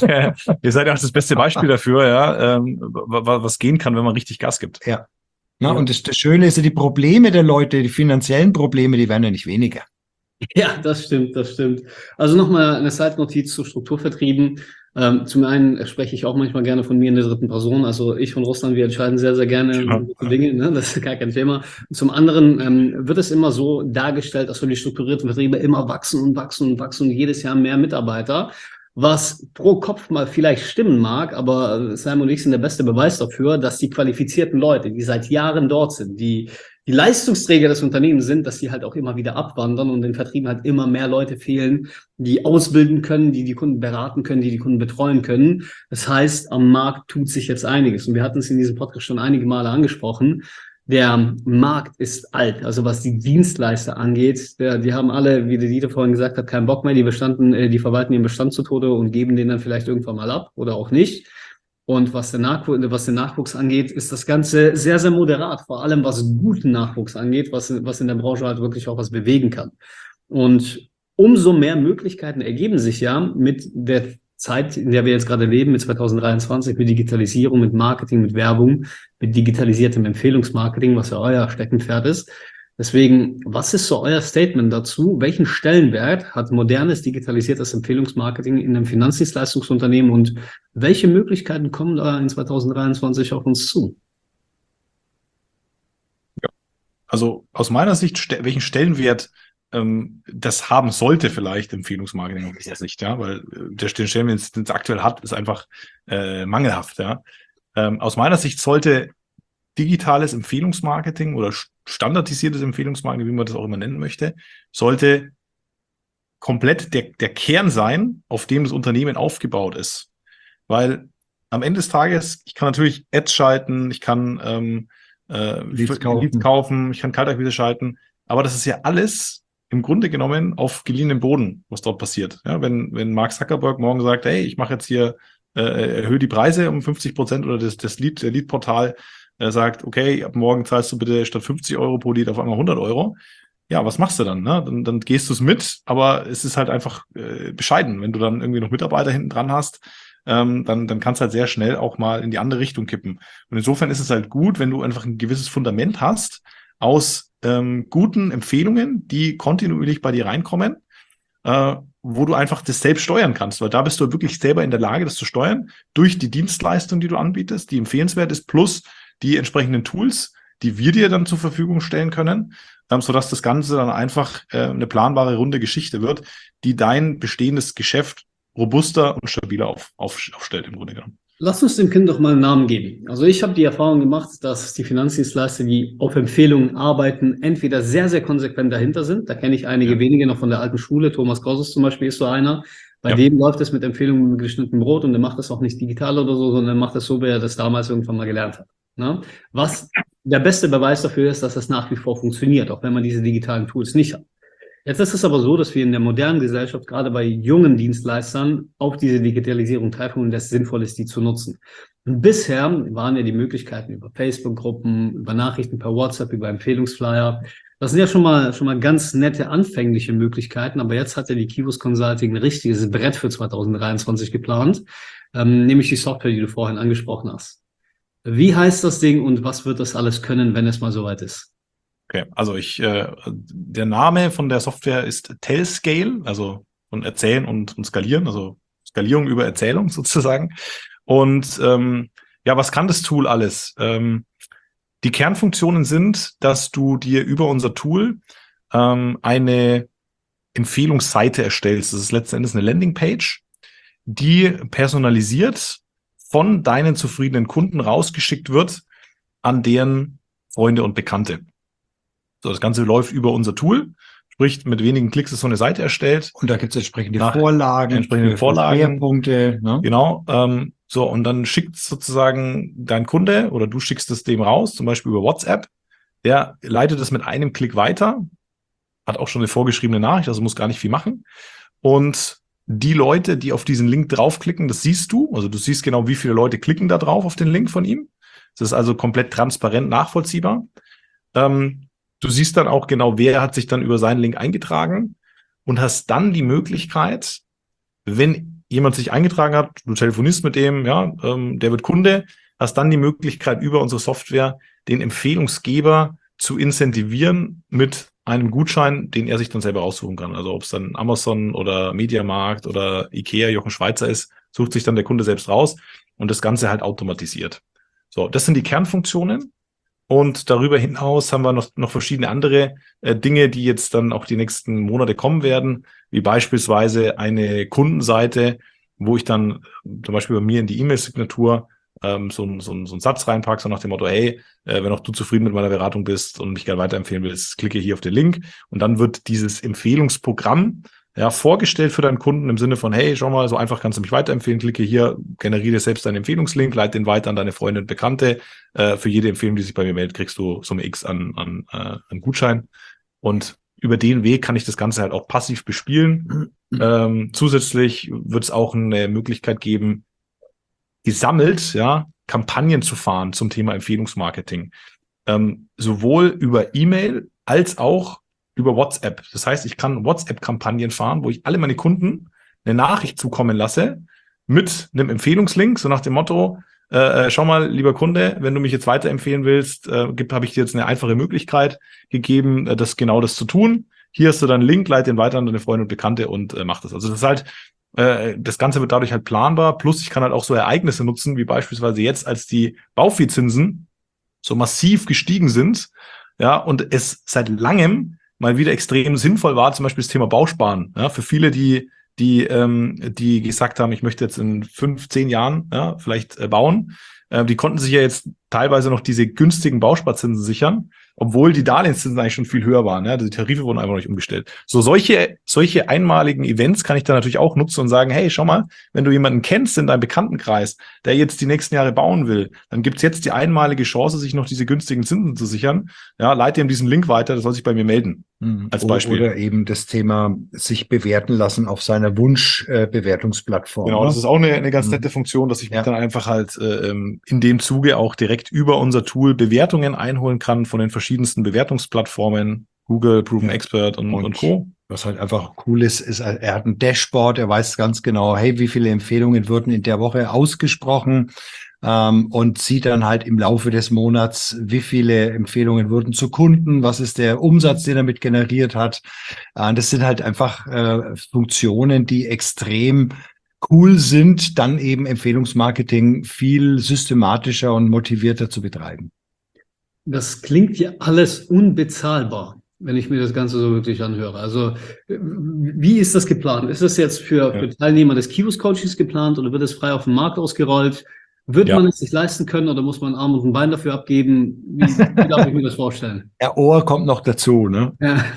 S4: das beste Beispiel dafür, ja, was gehen kann, wenn man richtig Gas gibt.
S3: Ja. Na, und das Schöne ist ja, die Probleme der Leute, die finanziellen Probleme, die werden ja nicht weniger.
S1: Ja, das stimmt, das stimmt. Also nochmal eine Seitennotiz zu Strukturvertrieben. Zum einen spreche ich auch manchmal gerne von mir in der dritten Person. Also ich und Russland, wir entscheiden sehr, sehr gerne gute Dinge. Ne? Das ist gar kein Thema. Zum anderen wird es immer so dargestellt, dass so die strukturierten Vertriebe immer wachsen und wachsen und wachsen und jedes Jahr mehr Mitarbeiter. Was pro Kopf mal vielleicht stimmen mag, aber Sam und ich sind der beste Beweis dafür, dass die qualifizierten Leute, die seit Jahren dort sind, die Leistungsträger des Unternehmens sind, dass die halt auch immer wieder abwandern und den Vertrieben halt immer mehr Leute fehlen, die ausbilden können, die Kunden beraten können, die Kunden betreuen können. Das heißt, am Markt tut sich jetzt einiges. Und wir hatten es in diesem Podcast schon einige Male angesprochen. Der Markt ist alt, also was die Dienstleister angeht, die haben alle, wie der Dieter vorhin gesagt hat, keinen Bock mehr, die verwalten ihren Bestand zu Tode und geben den dann vielleicht irgendwann mal ab oder auch nicht. Und was den Nachwuchs angeht, ist das Ganze sehr, sehr moderat, vor allem was guten Nachwuchs angeht, was in der Branche halt wirklich auch was bewegen kann. Und umso mehr Möglichkeiten ergeben sich ja mit der Zeit, in der wir jetzt gerade leben, mit 2023, mit Digitalisierung, mit Marketing, mit Werbung, mit digitalisiertem Empfehlungsmarketing, was ja euer Steckenpferd ist. Deswegen, was ist so euer Statement dazu? Welchen Stellenwert hat modernes, digitalisiertes Empfehlungsmarketing in einem Finanzdienstleistungsunternehmen und welche Möglichkeiten kommen da in 2023 auf uns zu?
S4: Ja. Also aus meiner Sicht, welchen Stellenwert das haben sollte vielleicht Empfehlungsmarketing aus dieser Sicht, ja, weil den Stellenwert, den es aktuell hat, ist einfach mangelhaft, ja. Aus meiner Sicht sollte digitales Empfehlungsmarketing oder standardisiertes Empfehlungsmarketing, wie man das auch immer nennen möchte, sollte komplett der Kern sein, auf dem das Unternehmen aufgebaut ist. Weil am Ende des Tages, ich kann natürlich Ads schalten, ich kann Leads kaufen, ich kann Kaltakquise schalten, aber das ist ja alles im Grunde genommen auf geliehenem Boden, was dort passiert. Ja, wenn Mark Zuckerberg morgen sagt, hey, ich mache jetzt hier, erhöhe die Preise um 50% oder der Lead-Portal sagt, okay, ab morgen zahlst du bitte statt 50 Euro pro Lead auf einmal 100 Euro. Ja, was machst du dann? Ne? Dann gehst du es mit, aber es ist halt einfach bescheiden. Wenn du dann irgendwie noch Mitarbeiter hinten dran hast, dann kann es halt sehr schnell auch mal in die andere Richtung kippen. Und insofern ist es halt gut, wenn du einfach ein gewisses Fundament hast aus guten Empfehlungen, die kontinuierlich bei dir reinkommen, wo du einfach das selbst steuern kannst, weil da bist du wirklich selber in der Lage, das zu steuern, durch die Dienstleistung, die du anbietest, die empfehlenswert ist, plus die entsprechenden Tools, die wir dir dann zur Verfügung stellen können, sodass das Ganze dann einfach eine planbare, runde Geschichte wird, die dein bestehendes Geschäft robuster und stabiler aufstellt im Grunde genommen.
S1: Lass uns dem Kind doch mal einen Namen geben. Also ich habe die Erfahrung gemacht, dass die Finanzdienstleister, die auf Empfehlungen arbeiten, entweder sehr, sehr konsequent dahinter sind. Da kenne ich einige wenige noch von der alten Schule. Thomas Grosses zum Beispiel ist so einer. Bei dem läuft es mit Empfehlungen mit geschnittenem Brot und der macht das auch nicht digital oder so, sondern macht das so, wie er das damals irgendwann mal gelernt hat. Ne? Was der beste Beweis dafür ist, dass das nach wie vor funktioniert, auch wenn man diese digitalen Tools nicht hat. Jetzt ist es aber so, dass wir in der modernen Gesellschaft, gerade bei jungen Dienstleistern, auf diese Digitalisierung treffen und es sinnvoll ist, die zu nutzen. Und bisher waren ja die Möglichkeiten über Facebook-Gruppen, über Nachrichten per WhatsApp, über Empfehlungsflyer. Das sind ja schon mal ganz nette anfängliche Möglichkeiten, aber jetzt hat ja die Kivus Consulting ein richtiges Brett für 2023 geplant, nämlich die Software, die du vorhin angesprochen hast. Wie heißt das Ding und was wird das alles können, wenn es mal soweit ist?
S4: Okay, also der Name von der Software ist Tellscale, also von Erzählen und Skalieren, also Skalierung über Erzählung sozusagen. Und was kann das Tool alles? Die Kernfunktionen sind, dass du dir über unser Tool eine Empfehlungsseite erstellst. Das ist letzten Endes eine Landingpage, die personalisiert von deinen zufriedenen Kunden rausgeschickt wird an deren Freunde und Bekannte. So, das Ganze läuft über unser Tool, sprich mit wenigen Klicks ist so eine Seite erstellt.
S3: Und da gibt es entsprechende Vorlagen,
S4: Schwerpunkte. Ne? Genau. Und dann schickt sozusagen dein Kunde oder du schickst es dem raus, zum Beispiel über WhatsApp. Der leitet es mit einem Klick weiter, hat auch schon eine vorgeschriebene Nachricht, also muss gar nicht viel machen. Und die Leute, die auf diesen Link draufklicken, das siehst du. Also du siehst genau, wie viele Leute klicken da drauf auf den Link von ihm. Das ist also komplett transparent nachvollziehbar. Du siehst dann auch genau, wer hat sich dann über seinen Link eingetragen und hast dann die Möglichkeit, wenn jemand sich eingetragen hat, du telefonierst mit dem, der wird Kunde, hast dann die Möglichkeit, über unsere Software den Empfehlungsgeber zu incentivieren mit einem Gutschein, den er sich dann selber aussuchen kann. Also ob es dann Amazon oder Mediamarkt oder Ikea, Jochen Schweizer ist, sucht sich dann der Kunde selbst raus und das Ganze halt automatisiert. So, das sind die Kernfunktionen. Und darüber hinaus haben wir noch verschiedene andere Dinge, die jetzt dann auch die nächsten Monate kommen werden, wie beispielsweise eine Kundenseite, wo ich dann zum Beispiel bei mir in die E-Mail-Signatur so einen Satz reinpacke, so nach dem Motto, hey, wenn auch du zufrieden mit meiner Beratung bist und mich gerne weiterempfehlen willst, klicke hier auf den Link. Und dann wird dieses Empfehlungsprogramm vorgestellt für deinen Kunden im Sinne von, hey, schau mal, so einfach kannst du mich weiterempfehlen, klicke hier, generiere selbst deinen Empfehlungslink, leite den weiter an deine Freunde und Bekannte. Für jede Empfehlung, die sich bei mir meldet, kriegst du Summe X an Gutschein. Und über den Weg kann ich das Ganze halt auch passiv bespielen. Zusätzlich wird es auch eine Möglichkeit geben, gesammelt, Kampagnen zu fahren zum Thema Empfehlungsmarketing. Sowohl über E-Mail als auch über WhatsApp. Das heißt, ich kann WhatsApp-Kampagnen fahren, wo ich alle meine Kunden eine Nachricht zukommen lasse mit einem Empfehlungslink, so nach dem Motto, schau mal, lieber Kunde, wenn du mich jetzt weiterempfehlen willst, habe ich dir jetzt eine einfache Möglichkeit gegeben, das zu tun. Hier hast du dann einen Link, leite den weiter an deine Freunde und Bekannte und mach das. Also das ist halt, das Ganze wird dadurch halt planbar, plus ich kann halt auch so Ereignisse nutzen, wie beispielsweise jetzt, als die Baufinanzierungszinsen so massiv gestiegen sind, und es seit langem mal wieder extrem sinnvoll war, zum Beispiel das Thema Bausparen. Für viele, die gesagt haben, ich möchte jetzt in 5, 10 Jahren vielleicht bauen, die konnten sich ja jetzt teilweise noch diese günstigen Bausparzinsen sichern, obwohl die Darlehenszinsen eigentlich schon viel höher waren. Die Tarife wurden einfach noch nicht umgestellt. So solche einmaligen Events kann ich dann natürlich auch nutzen und sagen, hey, schau mal, wenn du jemanden kennst in deinem Bekanntenkreis, der jetzt die nächsten Jahre bauen will, dann gibt's jetzt die einmalige Chance, sich noch diese günstigen Zinsen zu sichern. Leite ihm diesen Link weiter, der soll sich bei mir melden. Als Beispiel.
S3: Oder eben das Thema sich bewerten lassen auf seiner Wunschbewertungsplattform.
S4: Genau, das ist auch eine ganz nette Funktion, dass ich mich dann einfach halt in dem Zuge auch direkt über unser Tool Bewertungen einholen kann von den verschiedensten Bewertungsplattformen, Google, Proven Expert und Co.
S3: Was halt einfach cool ist, er hat ein Dashboard, er weiß ganz genau, hey, wie viele Empfehlungen wurden in der Woche ausgesprochen, und sieht dann halt im Laufe des Monats, wie viele Empfehlungen wurden zu Kunden, was ist der Umsatz, den er damit generiert hat. Das sind halt einfach Funktionen, die extrem cool sind, dann eben Empfehlungsmarketing viel systematischer und motivierter zu betreiben.
S1: Das klingt ja alles unbezahlbar, wenn ich mir das Ganze so wirklich anhöre. Also wie ist das geplant? Ist das jetzt für Teilnehmer des Kivus Coachings geplant oder wird es frei auf den Markt ausgerollt? Wird man es sich leisten können oder muss man einen Arm und ein Bein dafür abgeben? Wie darf ich mir das vorstellen?
S3: Der Ohr kommt noch dazu, ne?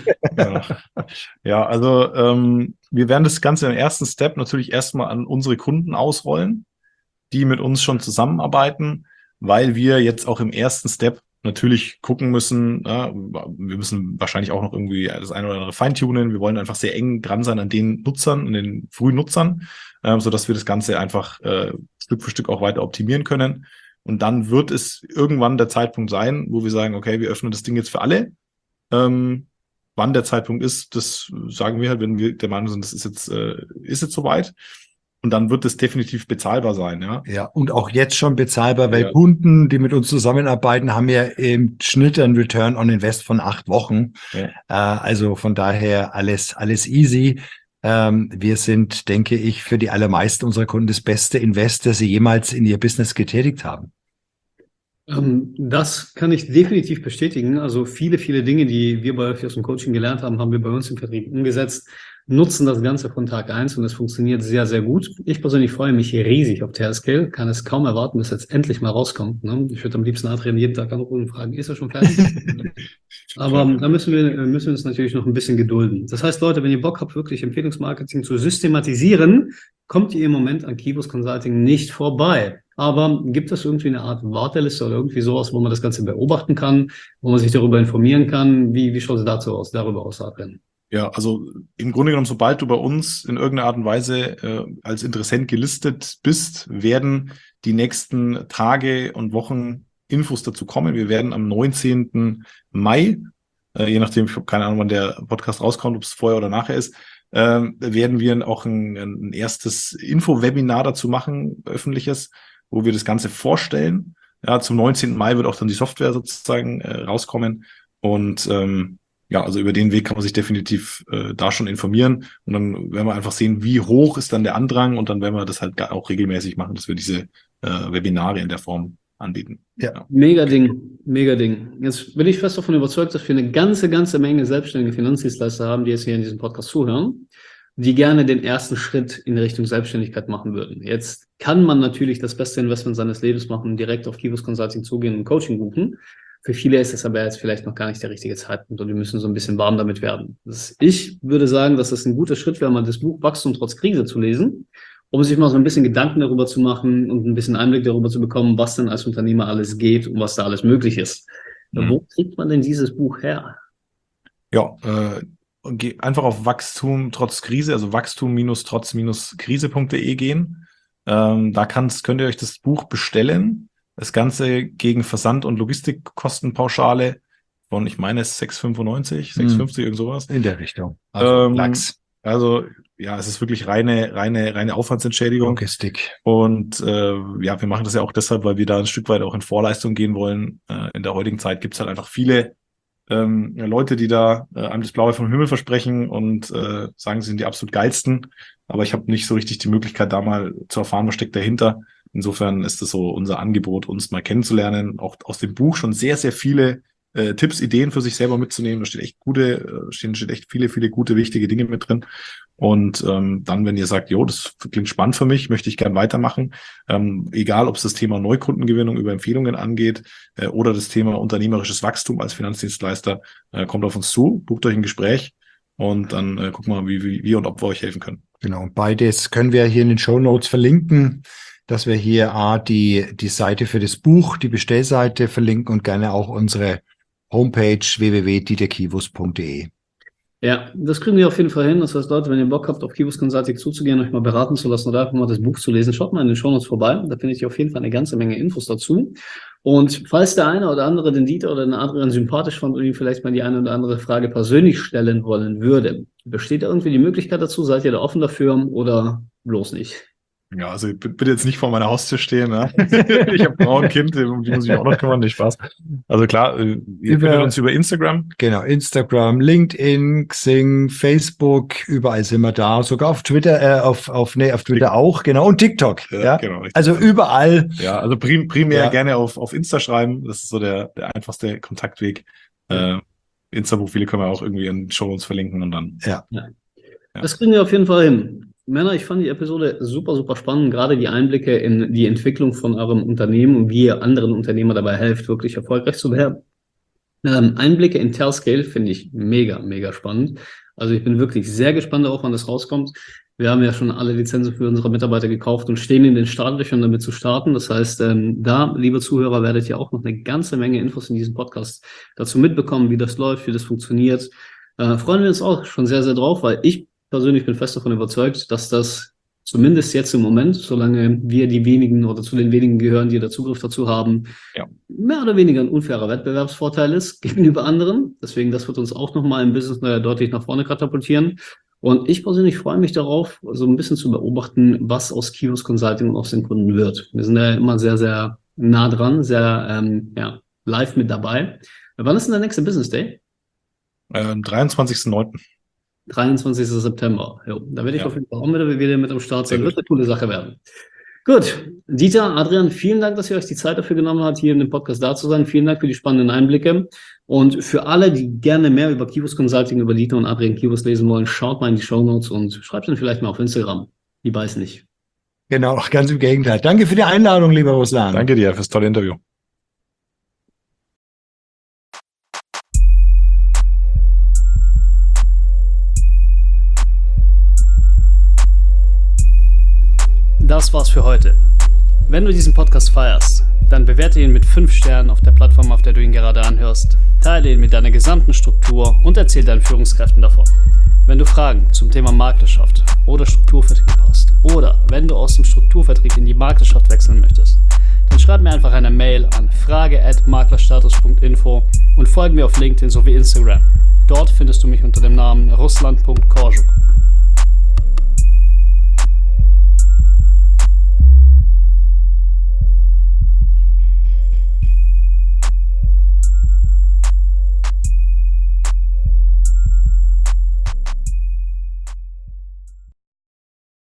S4: Also wir werden das Ganze im ersten Step natürlich erstmal an unsere Kunden ausrollen, die mit uns schon zusammenarbeiten, weil wir jetzt auch im ersten Step natürlich gucken müssen, wir müssen wahrscheinlich auch noch irgendwie das eine oder andere feintunen. Wir wollen einfach sehr eng dran sein an den Nutzern, an den frühen Nutzern, sodass wir das Ganze einfach Stück für Stück auch weiter optimieren können. Und dann wird es irgendwann der Zeitpunkt sein, wo wir sagen, okay, wir öffnen das Ding jetzt für alle. Wann der Zeitpunkt ist, das sagen wir halt, wenn wir der Meinung sind, das ist jetzt soweit. Und dann wird es definitiv bezahlbar sein, ja.
S3: Ja, und auch jetzt schon bezahlbar, weil
S4: Ja.
S3: Kunden, die mit uns zusammenarbeiten, haben ja im Schnitt einen Return on Invest von 8 Wochen.
S4: Ja.
S3: Also von daher alles easy. Wir sind, denke ich, für die allermeisten unserer Kunden das beste Invest, das sie jemals in ihr Business getätigt haben.
S1: Das kann ich definitiv bestätigen. Also viele Dinge, die wir bei euch aus dem Coaching gelernt haben, haben wir bei uns im Vertrieb umgesetzt, nutzen das Ganze von Tag 1 und es funktioniert sehr, sehr gut. Ich persönlich freue mich riesig auf Tailscale, kann es kaum erwarten, bis jetzt endlich mal rauskommt. Ne? Ich würde am liebsten Adrian jeden Tag anrufen und fragen, ist er schon fertig? Aber da müssen wir uns natürlich noch ein bisschen gedulden. Das heißt, Leute, wenn ihr Bock habt, wirklich Empfehlungsmarketing zu systematisieren, kommt ihr im Moment an Kivus Consulting nicht vorbei. Aber gibt es irgendwie eine Art Warteliste oder irgendwie sowas, wo man das Ganze beobachten kann, wo man sich darüber informieren kann? Wie schaut es darüber aus, Adrian?
S4: Ja, also im Grunde genommen, sobald du bei uns in irgendeiner Art und Weise als Interessent gelistet bist, werden die nächsten Tage und Wochen Infos dazu kommen. Wir werden am 19. Mai, je nachdem, ich habe keine Ahnung, wann der Podcast rauskommt, ob es vorher oder nachher ist, werden wir auch ein erstes Info-Webinar dazu machen, öffentliches, wo wir das Ganze vorstellen. Ja, zum 19. Mai wird auch dann die Software sozusagen rauskommen. Und ja, also über den Weg kann man sich definitiv da schon informieren. Und dann werden wir einfach sehen, wie hoch ist dann der Andrang. Und dann werden wir das halt auch regelmäßig machen, dass wir diese Webinare in der Form anbieten.
S3: Ja.
S1: Mega Ding. Jetzt bin ich fest davon überzeugt, dass wir eine ganze Menge selbstständige Finanzdienstleister haben, die jetzt hier in diesem Podcast zuhören, die gerne den ersten Schritt in Richtung Selbstständigkeit machen würden. Jetzt kann man natürlich das beste Investment seines Lebens machen und direkt auf Kivus Consulting zugehen und Coaching buchen. Für viele ist es aber jetzt vielleicht noch gar nicht der richtige Zeitpunkt und wir müssen so ein bisschen warm damit werden. Ich würde sagen, dass es ein guter Schritt wäre, mal das Buch Wachstum trotz Krise zu lesen, um sich mal so ein bisschen Gedanken darüber zu machen und ein bisschen Einblick darüber zu bekommen, was denn als Unternehmer alles geht und was da alles möglich ist. Wo kriegt man denn dieses Buch her?
S4: Ja, geh einfach auf Wachstum trotz Krise, also wachstum-trotz-krise.de gehen. Da könnt ihr euch das Buch bestellen. Das Ganze gegen Versand- und Logistikkostenpauschale von, ich meine, 6,95, 6,50, irgend sowas.
S3: In der Richtung. Also Lachs.
S4: Also ja, es ist wirklich reine Aufwandsentschädigung.
S3: Logistik.
S4: Und ja, wir machen das ja auch deshalb, weil wir da ein Stück weit auch in Vorleistung gehen wollen. In der heutigen Zeit gibt es halt einfach viele Leute, die da einem das Blaue vom Himmel versprechen und sagen, sie sind die absolut geilsten. Aber ich habe nicht so richtig die Möglichkeit, da mal zu erfahren, was steckt dahinter. Insofern ist es so unser Angebot, uns mal kennenzulernen, auch aus dem Buch schon sehr, sehr viele Tipps, Ideen für sich selber mitzunehmen. Da steht echt viele gute, wichtige Dinge mit drin. Und dann, wenn ihr sagt, jo, das klingt spannend für mich, möchte ich gern weitermachen, egal ob es das Thema Neukundengewinnung über Empfehlungen angeht oder das Thema unternehmerisches Wachstum als Finanzdienstleister, kommt auf uns zu, bucht euch ein Gespräch und dann gucken wir mal, wie und ob wir euch helfen können.
S3: Genau, und beides können wir hier in den Shownotes verlinken, dass wir hier die Seite für das Buch, die Bestellseite verlinken und gerne auch unsere Homepage www.dieterkivus.de.
S1: Ja, das kriegen wir auf jeden Fall hin. Das heißt, Leute, wenn ihr Bock habt, auf Kivus Consulting zuzugehen, euch mal beraten zu lassen oder einfach mal das Buch zu lesen, schaut mal in den Shownotes vorbei. Da findet ihr auf jeden Fall eine ganze Menge Infos dazu. Und falls der eine oder andere den Dieter oder den anderen sympathisch fand und ihm vielleicht mal die eine oder andere Frage persönlich stellen wollen würde, besteht da irgendwie die Möglichkeit dazu? Seid ihr da offen dafür oder bloß nicht?
S4: Ja, also bitte jetzt nicht vor meiner Haustür stehen. Ne? Ich habe auch ein Kind, um die muss ich auch noch kümmern, nicht Spaß. Also klar, ihr findet uns über Instagram.
S3: Genau, Instagram, LinkedIn, Xing, Facebook, überall sind wir da. Sogar auf Twitter, auf Twitter auch, genau. Und TikTok. Ja,
S4: genau. Richtig.
S3: Also überall.
S4: Ja, also primär gerne auf Insta schreiben. Das ist so der einfachste Kontaktweg. Insta-Profile können wir auch irgendwie in Shownotes verlinken und dann.
S3: Ja.
S1: Das kriegen wir auf jeden Fall hin. Männer, ich fand die Episode super spannend, gerade die Einblicke in die Entwicklung von eurem Unternehmen und wie ihr anderen Unternehmer dabei helft, wirklich erfolgreich zu werden. Einblicke in Tailscale finde ich mega spannend. Also ich bin wirklich sehr gespannt darauf, wann das rauskommt. Wir haben ja schon alle Lizenzen für unsere Mitarbeiter gekauft und stehen in den Startlöchern, damit zu starten. Das heißt, da, liebe Zuhörer, werdet ihr auch noch eine ganze Menge Infos in diesem Podcast dazu mitbekommen, wie das läuft, wie das funktioniert. Freuen wir uns auch schon sehr, sehr drauf, weil ich persönlich bin fest davon überzeugt, dass das zumindest jetzt im Moment, solange wir die wenigen oder zu den wenigen gehören, die da Zugriff dazu haben, mehr oder weniger ein unfairer Wettbewerbsvorteil ist gegenüber anderen. Deswegen, das wird uns auch nochmal im Business deutlich nach vorne katapultieren. Und ich persönlich freue mich darauf, so ein bisschen zu beobachten, was aus Kiosk Consulting und aus den Kunden wird. Wir sind ja immer sehr, sehr nah dran, sehr live mit dabei. Wann ist denn der nächste Business Day?
S4: 23.09.
S1: 23. September. Jo, da werde ich auf jeden Fall auch wieder mit am Start sein. Wird eine coole Sache werden. Gut, Dieter, Adrian, vielen Dank, dass ihr euch die Zeit dafür genommen habt, hier in dem Podcast da zu sein. Vielen Dank für die spannenden Einblicke. Und für alle, die gerne mehr über Kiosk Consulting, über Dieter und Adrian Kiosk lesen wollen, schaut mal in die Shownotes und schreibt dann vielleicht mal auf Instagram. Die weiß nicht.
S3: Genau, ganz im Gegenteil. Danke für die Einladung, lieber Ruslan.
S4: Danke dir fürs tolle Interview.
S1: Das war's für heute. Wenn du diesen Podcast feierst, dann bewerte ihn mit 5 Sternen auf der Plattform, auf der du ihn gerade anhörst. Teile ihn mit deiner gesamten Struktur und erzähl deinen Führungskräften davon. Wenn du Fragen zum Thema Maklerschaft oder Strukturvertrieb hast oder wenn du aus dem Strukturvertrieb in die Maklerschaft wechseln möchtest, dann schreib mir einfach eine Mail an frage@maklerstatus.info und folge mir auf LinkedIn sowie Instagram. Dort findest du mich unter dem Namen ruslan.korjuk.